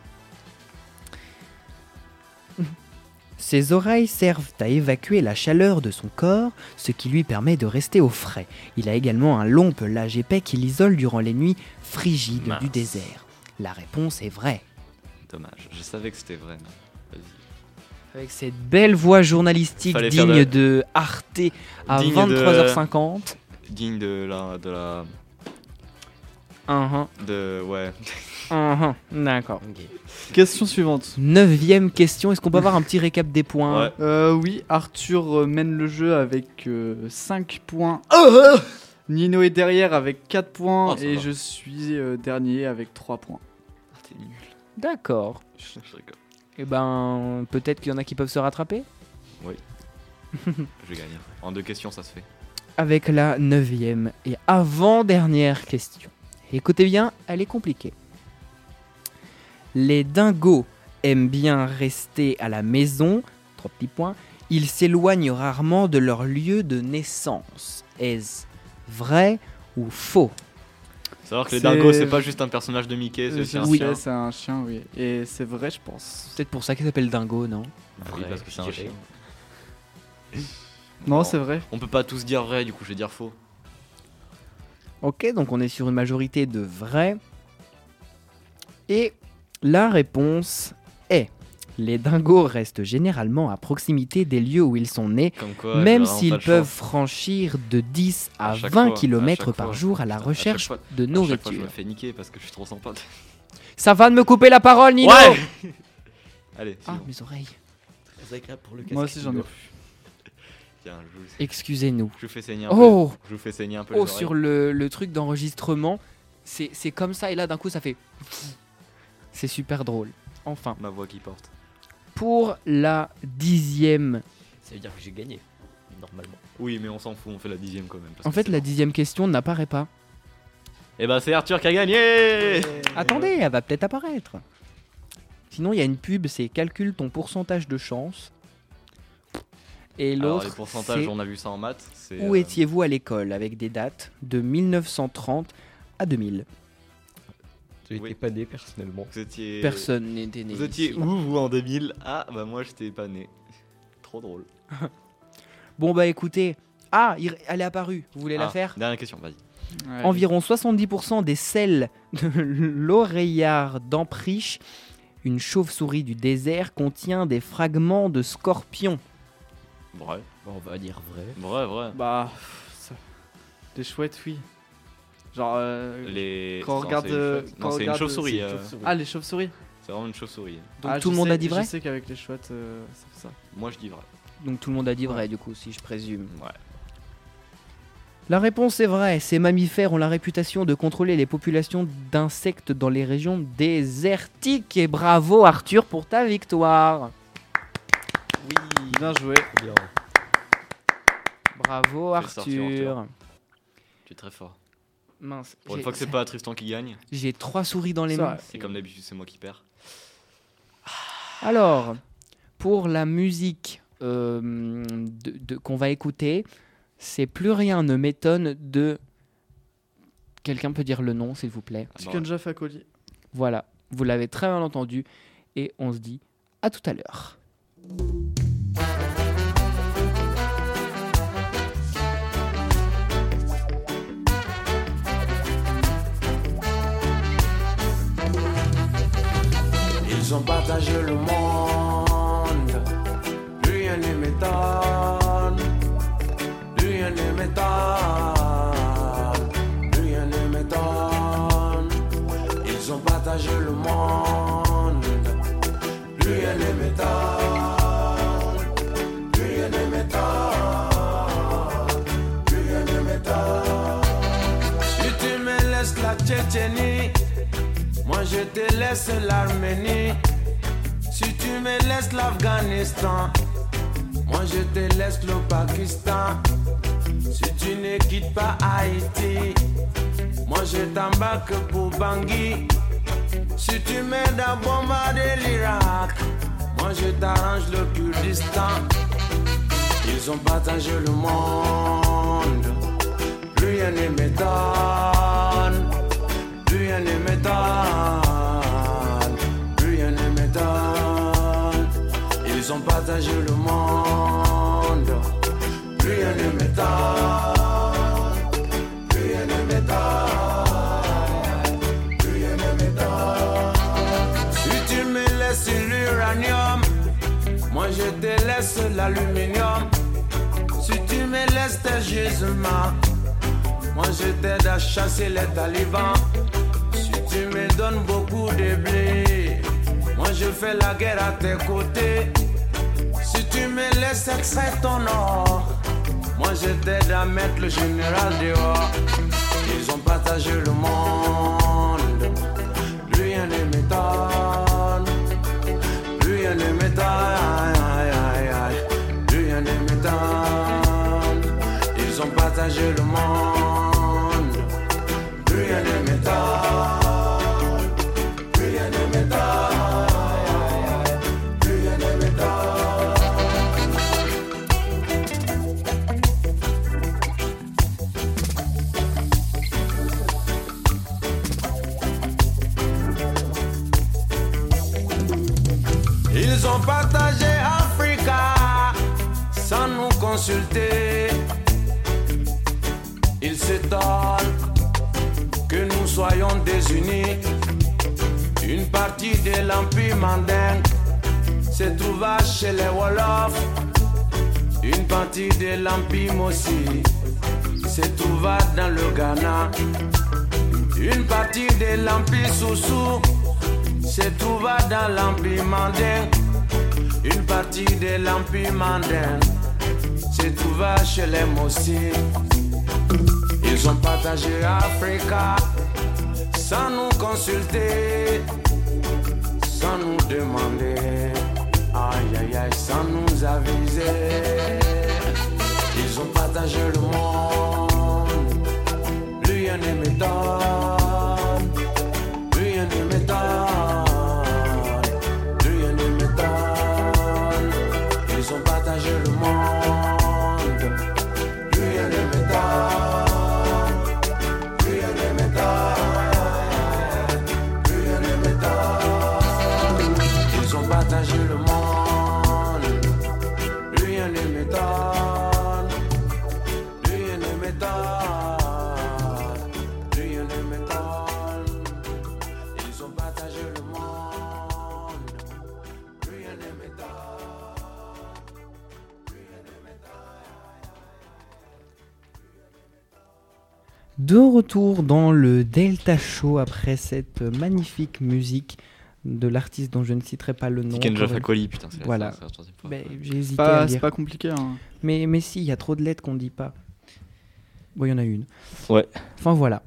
Ses oreilles servent à évacuer la chaleur de son corps, ce qui lui permet de rester au frais. Il a également un long pelage épais qui l'isole durant les nuits frigides Mince. du désert. La réponse est vraie. Dommage. Je savais que c'était vrai. mais vas-y. Avec cette belle voix journalistique Fallait faire digne le- de Arte à Digne de- vingt-trois heures cinquante. Digne de la. De la. Uhum, De. Ouais. uhum. D'accord. Ok. Question suivante. Neuvième question, est-ce qu'on peut avoir un petit récap des points? Ouais. Euh, oui, Arthur euh, mène le jeu avec euh, cinq points. Nino est derrière avec quatre points. Oh, ça et va. je suis euh, dernier avec trois points. T'es nul. D'accord. Je, je rigole. Eh ben, peut-être qu'il y en a qui peuvent se rattraper. Je vais gagner. En deux questions, ça se fait. Avec la neuvième et avant-dernière question. Écoutez bien, elle est compliquée. Les dingos aiment bien rester à la maison, trois petits points. Ils s'éloignent rarement de leur lieu de naissance. Est-ce vrai ou faux? Savoir que les C'est- dingos, c'est pas juste un personnage de Mickey, c'est Euh, aussi je un oui. sais, chien. c'est un chien, oui. Et c'est vrai, je pense. Peut-être pour ça qu'il s'appelle dingo, non? Ah oui, Vrai, parce que je c'est un dirais. chien. Non, c'est vrai. On peut pas tous dire vrai, du coup, je vais dire faux. Ok, donc on est sur une majorité de vrai. Et la réponse est: les dingos restent généralement à proximité des lieux où ils sont nés, Comme quoi, même j'ai vraiment s'ils pas le peuvent choix. franchir de dix à À chaque vingt fois, à kilomètres chaque par fois. jour à la À chaque recherche fois- de À chaque fois, je nourriture. me fais niquer parce que je suis trop sympa. Ça va de me couper la parole, Nino! Ouais Allez, Ah, sinon. mes oreilles. Très agréable pour le casque. Moi aussi, j'en ai Nino. plus. Tiens, je vous, Excusez-nous. je vous fais saigner un peu. Oh, Je vous fais saigner un peu oh les sur oreilles. le, le truc d'enregistrement, c'est c'est comme ça, et là d'un coup ça fait. C'est super drôle. Enfin, Ma voix qui porte. pour la dixième. Ça veut dire que j'ai gagné, normalement. Oui, mais on s'en fout, on fait la dixième quand même. parce En que fait, c'est la bon. dixième question n'apparaît pas. Eh bah, c'est Arthur qui a gagné. Attendez, elle va peut-être apparaître. Sinon, il y a une pub, c'est calcule ton pourcentage de chance. Et Alors, l'autre, les pourcentages, c'est on a vu ça en maths. c'est, où euh, étiez-vous à l'école avec des dates de mille neuf cent trente à deux mille. Tu Oui. n'étais pas né personnellement. Vous étiez. Personne n'était né. Vous étiez ici. où, vous, en deux mille? Ah, bah, moi, j'étais pas né. Trop drôle. Bon bah écoutez, Ah, il- elle est apparue. Vous voulez la Ah, faire? Dernière question, vas-y. Ouais, Environ soixante-dix pour cent des selles de l'oreillard d'Empriche, une chauve-souris du désert, contient des fragments de scorpions. Vrai. Bon, on va dire vrai. Vrai, vrai. Bah, ça- des chouettes, oui. Genre, euh, Les... quand on non, regarde, c'est une euh, chouette. quand Non, on c'est une regarde, chauve-souris. c'est une euh, chauve-souris. ah, les chauves-souris. C'est vraiment une chauve-souris. Donc Ah, tout je le monde sais- a dit vrai? Je sais qu'avec les chouettes, euh, c'est ça. Moi, je dis vrai. Donc tout le monde a dit vrai, du coup, si je présume. Ouais. La réponse est vraie. Ces mammifères ont la réputation de contrôler les populations d'insectes dans les régions désertiques. Et bravo Arthur pour ta victoire. Oui. Bien joué. Bien. Bravo Fais sortir Arthur. Arthur. Tu es très fort. Mince. Pour une j'ai- fois que c'est pas Tristan qui gagne, J'ai trois souris dans les C'est mains. vrai. et comme d'habitude, c'est moi qui perds. Alors, pour la musique euh, de- de- qu'on va écouter, c'est Plus rien ne m'étonne de... Quelqu'un peut dire le nom, s'il vous plaît. Ah bah Chicken Jeff à colis. Voilà, vous l'avez très bien entendu. Et on se dit à tout à l'heure. Ils ont partagé le monde, plus rien ne m'étonne, plus rien ne m'étonne, plus rien ne m'étonne. Ils ont partagé le monde, plus rien ne m'étonne, plus rien ne m'étonne, plus rien ne m'étonne. Si tu me laisses la Tchétchénie, moi je te laisse l'Arménie. Si tu me laisses l'Afghanistan, moi je te laisse le Pakistan. Si tu ne quittes pas Haïti, moi je t'embarque pour Bangui. Si tu m'aides à bombarder l'Irak, moi je t'arrange le Kurdistan. Ils ont partagé le monde, plus rien ne m'étonne. Plus rien ne m'étonne, plus rien ne m'étonne. Ils ont partagé le monde. Plus rien ne m'étonne, plus rien ne m'étonne, plus rien ne m'étonne. Si tu me laisses l'uranium, moi je te laisse l'aluminium. Si tu me laisses tes gisements, moi je t'aide à chasser les talibans. Si tu me donnes beaucoup de blé, moi je fais la guerre à tes côtés. Si tu me laisses extraire ton or, moi je t'aide à mettre le général dehors. Ils ont partagé le monde, plus rien ne m'étonne, plus rien ne m'étonne, plus rien ne m'étonne. Ils ont partagé le monde, plus rien ne m'étonne, plus rien ne m'étonne, plus rien ne m'étonne. Ils ont partagé Africa sans nous consulter. Ils s'étonnent que nous soyons désunis. Une partie de l'Empire mandingue se trouva chez les Wolofs. Une partie de l'Empire Mossi se trouva dans le Ghana. Une partie de l'Empire Soussou se trouva dans l'Empire mandingue. Une partie de l'Empire mandingue se trouva chez les Mossi. Ils ont partagé Africa sans nous consulter, sans nous demander, aïe aïe aïe, sans nous aviser. Ils ont partagé le monde, plus rien ne m'étonne, plus rien ne m'étonne, plus rien ne m'étonne. Ils ont partagé le monde, plus rien ne m'étonne. Ils ont partagé le monde, plus rien ne m'étonne, De retour dans le Delta Show après cette magnifique musique de l'artiste dont je ne citerai pas le nom. Tikenja encore une- Fakoly, putain, c'est la- Voilà. c'est la troisième fois. Ben, j'ai C'est hésité à pas, le c'est dire. pas compliqué. Hein. Mais, mais si, il y a trop de lettres qu'on ne dit pas. Bon, il y en a une. Ouais. Enfin voilà.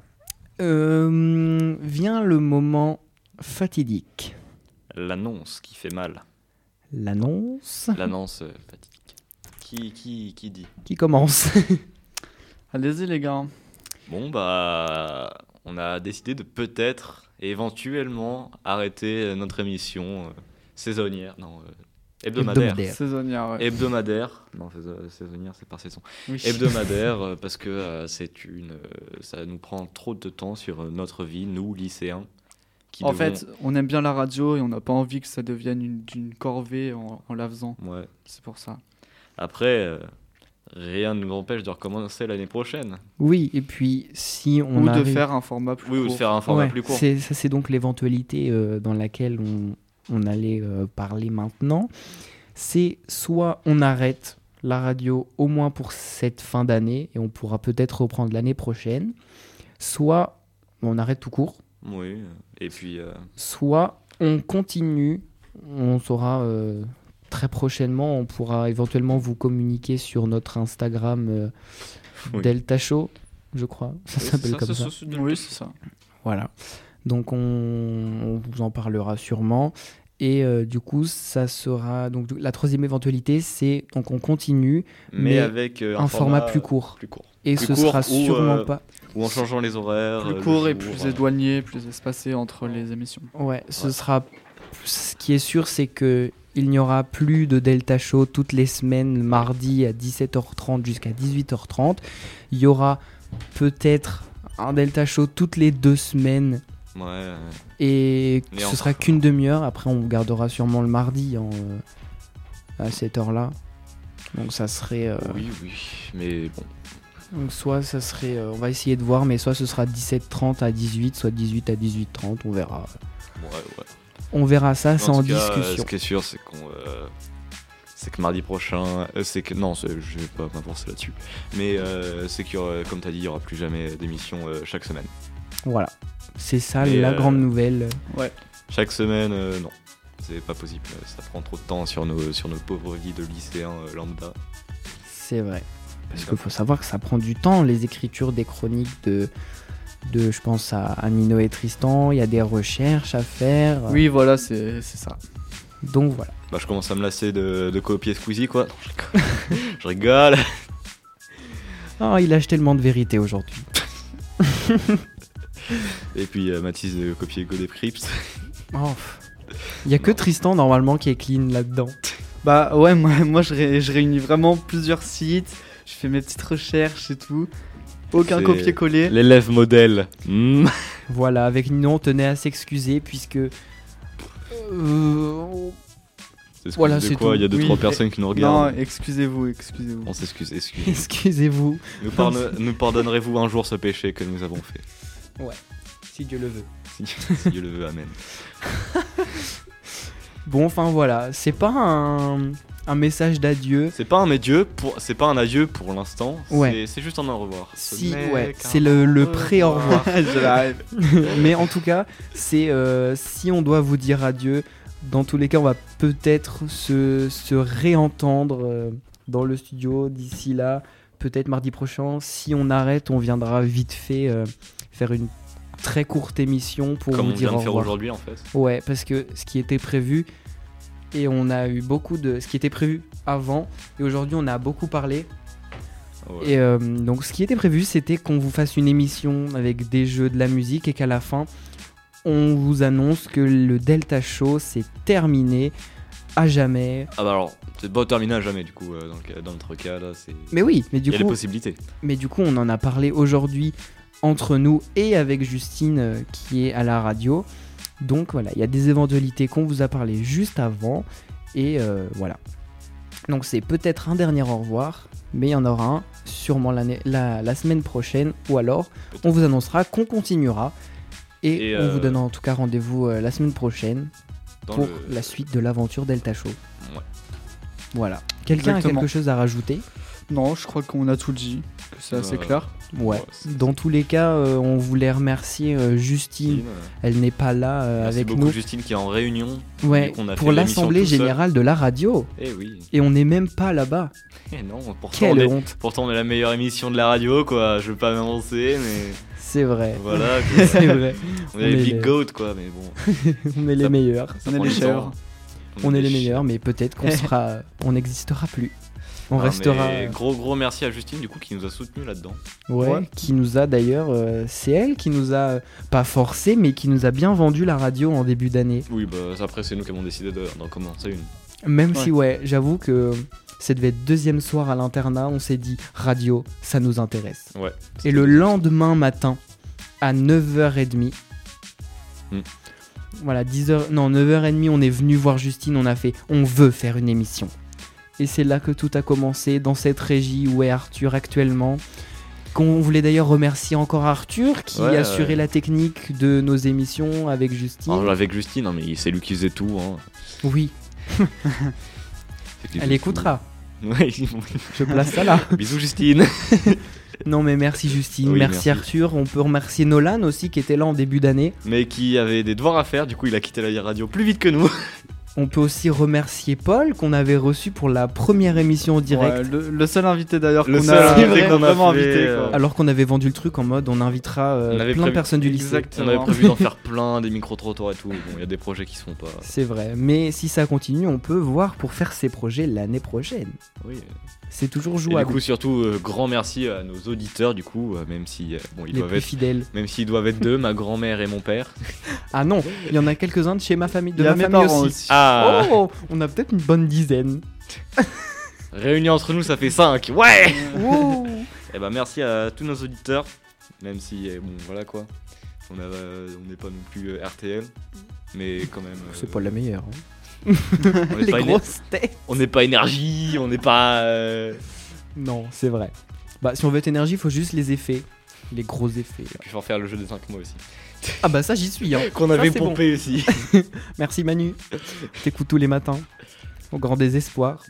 Euh, vient le moment fatidique. L'annonce qui fait mal. L'annonce L'annonce euh, fatidique. Qui, qui, qui dit qui commence. Allez-y, les gars. Bon, bah, on a décidé de peut-être, et éventuellement, arrêter notre émission euh, saisonnière, non, euh, hebdomadaire. Hebdomadaire. Saisonnière, ouais. Hebdomadaire, non, sais- saisonnière, c'est par saison. Oui. Hebdomadaire, euh, parce que euh, c'est une, euh, ça nous prend trop de temps sur euh, notre vie, nous, lycéens. Qui En devons- fait, on aime bien la radio et on n'a pas envie que ça devienne une, une corvée en, en la faisant. Ouais. C'est pour ça. Après, euh, rien ne nous empêche de recommencer l'année prochaine. Oui, et puis si on Ou arrive... de faire un format plus Oui, ou court. de faire un format Ouais, plus court. c'est- ça c'est donc l'éventualité euh, dans laquelle on, on allait euh, parler maintenant. C'est soit on arrête la radio au moins pour cette fin d'année et on pourra peut-être reprendre l'année prochaine, soit on arrête tout court, Oui, et puis... euh, soit on continue, on saura euh, très prochainement, on pourra éventuellement vous communiquer sur notre Instagram euh, Oui. Delta Show, je crois, ça s'appelle comme ça. Oui, c'est ça. Voilà. Donc on, on vous en parlera sûrement. Et euh, du coup, ça sera donc la troisième éventualité, c'est donc on continue mais, Mais avec euh, un, format, plus court. Plus court. Et Plus ce court sera ou, sûrement euh, pas. Ou en changeant les horaires. euh, Plus le court et jour, plus euh, éloigné, plus espacé entre les émissions. Ouais, ce Ouais. sera. Ce qui est sûr, c'est que il n'y aura plus de Delta Show toutes les semaines, mardi à dix-sept heures trente jusqu'à dix-huit heures trente. Il y aura peut-être un Delta Show toutes les deux semaines. Ouais, ouais. Et Mais ce encore. sera qu'une demi-heure. Après, on gardera sûrement le mardi en, euh, à cette heure-là. Donc, ça serait. euh, Oui, oui, mais bon. donc soit ça serait. euh, on va essayer de voir, mais soit ce sera dix-sept trente à dix-huit, soit dix-huit à dix-huit trente. On verra. Ouais, ouais. On verra ça, c'est en tout cas, euh, discussion. ce qui est sûr, c'est qu'on. euh, c'est que mardi prochain. euh, c'est que. Non, c'est- je vais pas m'avancer là-dessus. Mais euh, c'est qu'il y aura, comme t'as dit, il y aura plus jamais d'émission euh, chaque semaine. Voilà. C'est ça Mais, la euh, grande nouvelle. Chaque semaine, euh, non. C'est pas possible. Ça prend trop de temps sur nos, sur nos pauvres vies de lycéens euh, lambda. C'est vrai. Parce qu'il faut savoir que ça prend du temps, les écritures des chroniques de. de je pense à, à Nino et Tristan. Il y a des recherches à faire. Oui, voilà, c'est c'est ça. Donc voilà. Bah, je commence à me lasser de, de copier Squeezie, quoi. Non, je rigole. Je rigole. Oh, il a acheté tellement de vérité aujourd'hui. Et puis euh, Mathis de copier Godé Crips. Oh. Il y a que Non. Tristan normalement qui est clean là-dedans. Bah ouais, moi, moi je, ré- je réunis vraiment plusieurs sites, je fais mes petites recherches et tout. Aucun C'est copier-coller. L'élève modèle. Hmm. Voilà, avec Nino, on tenait à s'excuser puisque. euh, C'est ce Voilà, de c'est quoi tout. Il y a deux Oui. trois personnes qui nous Non, regardent. excusez-vous, excusez-vous. On s'excuse, excusez. Excusez-vous, nous, pardon- nous pardonnerez-vous un jour ce péché que nous avons fait. si Dieu le veut. Si, si Dieu le veut, amen. Bon, enfin voilà, c'est pas un, un message d'adieu. C'est pas un adieu pour, c'est pas un adieu pour l'instant. Ouais. C'est, c'est juste un au revoir. Ce Si, n'est ouais, qu'un c'est le, le pré-au revoir. Je l'arrête. Mais en tout cas, c'est euh, si on doit vous dire adieu, dans tous les cas, on va peut-être se, se réentendre euh, dans le studio d'ici là, peut-être mardi prochain. Si on arrête, on viendra vite fait euh, faire une très courte émission pour Comme vous on dire vient au de faire revoir. aujourd'hui en fait. Ouais, parce que ce qui était prévu, et on a eu beaucoup de... Ce qui était prévu avant, et aujourd'hui on a beaucoup parlé. Ouais. Et euh, donc ce qui était prévu, c'était qu'on vous fasse une émission avec des jeux, de la musique, et qu'à la fin, on vous annonce que le Delta Show, c'est terminé à jamais. Ah bah alors, c'est pas terminé à jamais du coup, euh, dans, le cas- dans notre cas là, c'est... Mais oui, mais Il du y a les coup, possibilités. mais du coup, on en a parlé aujourd'hui entre nous et avec Justine euh, qui est à la radio. Donc voilà, il y a des éventualités qu'on vous a parlé juste avant. Et euh, voilà. Donc c'est peut-être un dernier au revoir, mais il y en aura un sûrement l'année, la, la semaine prochaine. Ou alors, on vous annoncera qu'on continuera. Et, Et, on euh, vous donne en tout cas rendez-vous euh, la semaine prochaine Dans pour le- la suite de l'aventure Delta Show. Ouais. Voilà. Quelqu'un a Exactement. quelque chose à rajouter? Non, je crois qu'on a tout dit. C'est assez Bah, clair. Ouais. Ouais, c'est- Dans tous les cas, euh, on voulait remercier euh, Justine. Justine, euh, Elle n'est pas là euh, Merci avec beaucoup nous. Justine qui est en réunion. Ouais, vu qu'on a pour fait l'émission l'Assemblée tout seul. Générale de la radio. Eh oui. Et on n'est même pas là-bas. Eh non, pourtant on, Quelle est, honte. pourtant on est la meilleure émission de la radio, quoi. Je veux pas m'avancer, mais C'est vrai. voilà. Quoi. C'est vrai. On est les On est big les- goats, quoi, mais bon. On est les Ça- meilleurs. ça On est prend les du meilleurs. temps. On est les des meilleurs, mais peut-être qu'on sera, on n'existera plus. On Ah, restera. mais gros gros merci à Justine du coup qui nous a soutenus là-dedans. Ouais, Ouais. qui nous a d'ailleurs, euh, c'est elle qui nous a euh, pas forcé, mais qui nous a bien vendu la radio en début d'année. Oui, bah après c'est nous qui avons décidé de- d'en commencer une. Même Ouais. si ouais, j'avoue que ça devait être deuxième soir à l'internat, on s'est dit radio, ça nous intéresse. Ouais. Et le lendemain matin, à neuf heures trente, Hmm. voilà, dix heures, non, neuf heures trente, on est venu voir Justine, on a fait, on veut faire une émission. Et c'est là que tout a commencé, dans cette régie où est Arthur actuellement. Qu'on voulait d'ailleurs remercier encore Arthur, qui Ouais, assurait ouais. la technique de nos émissions avec Justine. Alors, avec Justine, hein, mais c'est lui qui faisait tout. Hein. Oui, C'est lui qui elle faisait écoutera. tout. Ouais. Je place ça là. Bisous Justine. Non mais merci Justine, Oui, merci, merci. Arthur. On peut remercier Nolan aussi qui était là en début d'année. Mais qui avait des devoirs à faire, du coup il a quitté la radio plus vite que nous. On peut aussi remercier Paul qu'on avait reçu pour la première émission en direct. Ouais, le, le seul invité d'ailleurs Le qu'on seul a, invité qu'on a qu'on a vraiment fait, invité. euh, Quoi. Alors qu'on avait vendu le truc en mode on invitera euh, On avait plein de prévu- personnes du lycée. Exact. On avait prévu d'en faire plein, des micro-trottoirs et tout. Bon, il y a des projets qui se font pas. C'est vrai, mais si ça continue, on peut voir pour faire ces projets l'année prochaine. Oui. C'est toujours Et du jouable. coup surtout euh, grand merci à nos auditeurs du coup, euh, même si euh, bon ils les doivent plus être, fidèles. même s'ils doivent être deux, ma grand-mère et mon père. Ah non, il y en a quelques-uns de chez ma famille, de Il y a ma mes famille parents aussi. aussi. Ah. Oh, on a peut-être une bonne dizaine. Réunis entre nous ça fait cinq. Ouais. Ouh. Et bah merci à tous nos auditeurs, même si euh, bon voilà quoi, on a, euh, on n'est pas non plus euh, R T L, mais quand même. euh, C'est pas la meilleure. hein. on n'est Les pas, éner- grosses têtes. on n'est pas énergie, on n'est pas. euh, Non, c'est vrai. Bah, si on veut être énergie, il faut juste les effets. Les gros effets. là. Puis faut faire le jeu des cinq mois aussi. Ah bah ça, j'y suis. Hein. Qu'on Ça, avait c'est bon. pompé aussi. Merci Manu. T'écoutes tous les matins. Au grand désespoir.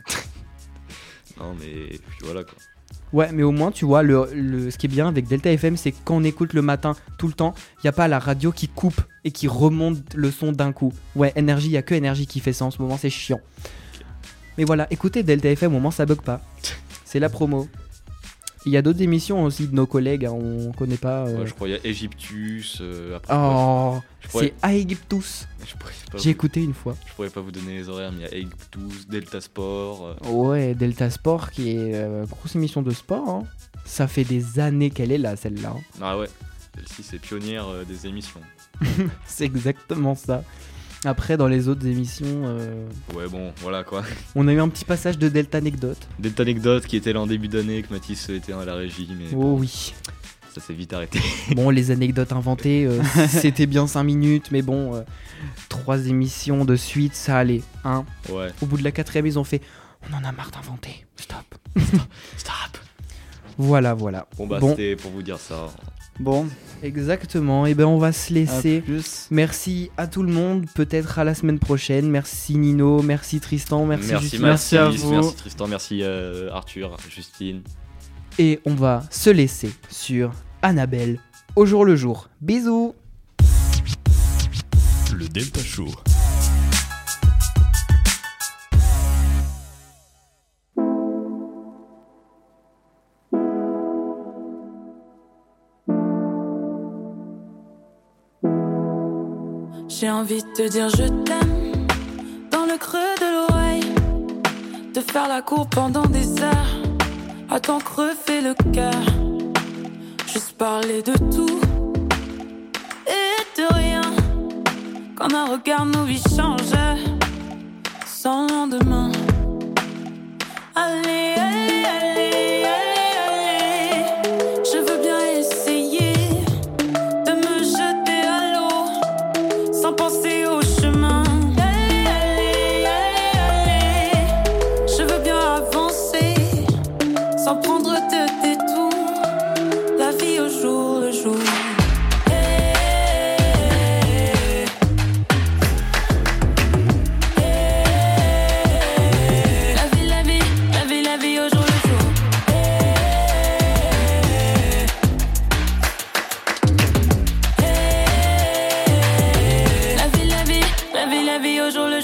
Non mais puis voilà quoi. Ouais, mais au moins, tu vois, le, le- ce qui est bien avec Delta F M, c'est que quand on écoute le matin, tout le temps, il n'y a pas la radio qui coupe et qui remonte le son d'un coup. Ouais, énergie, il n'y a que énergie qui fait ça en ce moment, c'est chiant. Mais voilà, écoutez Delta F M, au moins ça bug pas. C'est la promo. Il y a d'autres émissions aussi de nos collègues, hein, on connaît pas. euh, Ouais, je crois qu'il y a Egyptus. euh, après, Oh, je pourrais, c'est Aegyptus. je pourrais pas J'ai vous- écouté une fois. je pourrais pas vous donner les horaires, mais il y a Egyptus, Delta Sport. euh, Ouais, Delta Sport qui est euh, grosse émission de sport. hein. Ça fait des années qu'elle est là, celle-là. hein. Ah ouais, celle-ci c'est pionnière euh, des émissions. C'est exactement ça. Après, dans les autres émissions, euh, Ouais bon, voilà quoi. on a eu un petit passage de Delta Anecdote. Des anecdotes qui étaient là en début d'année, que Mathis était à la régie, mais Oh oui. ça s'est vite arrêté. Bon, les anecdotes inventées, euh, c'était bien cinq minutes, mais bon, euh, trois émissions de suite, ça allait. Hein. Ouais. Au bout de la quatrième, ils ont fait on en a marre d'inventer. Stop. Stop. Voilà, voilà. Bon bah Bon. c'était pour vous dire ça. Bon, Exactement. Et ben, on va se à laisser. plus. Merci à tout le monde. Peut-être à la semaine prochaine. Merci Nino. Merci Tristan. Merci, merci Justine. Merci à Mathis, vous. merci Tristan, merci euh, Arthur, Justine. Et on va se laisser sur Annabelle au jour le jour. Bisous. Le Delta Show. J'ai envie de te dire je t'aime dans le creux de l'oreille, de faire la cour pendant des heures, à t'en crever le cœur, juste parler de tout et de rien, comme un regard nos vies changent sans lendemain. Allez, allez, allez, allez, allez, je veux bien essayer de me jeter à l'eau sans penser au chemin. Allez, allez, allez, allez, je veux bien avancer sans prendre de détour, la vie au jour le jour. Hey, hey,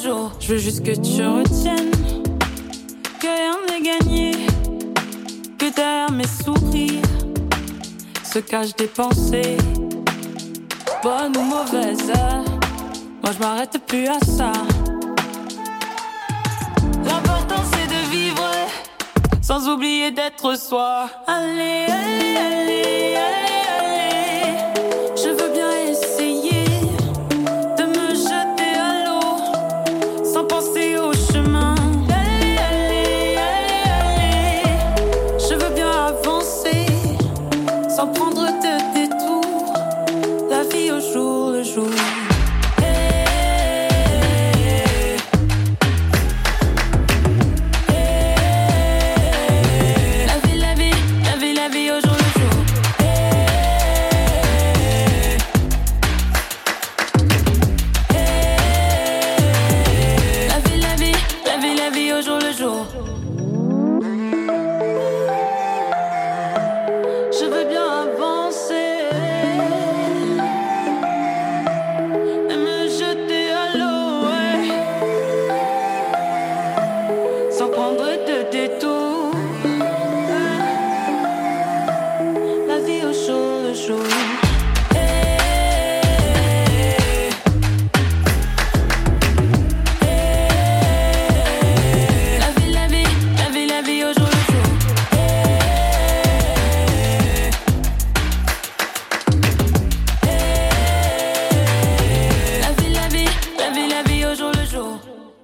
jour. Je veux juste que tu retiennes que rien n'est gagné, que derrière mes sourires se cachent des pensées, bonnes ou mauvaises. Moi je m'arrête plus à ça. L'important c'est de vivre sans oublier d'être soi. Allez, allez, allez, allez.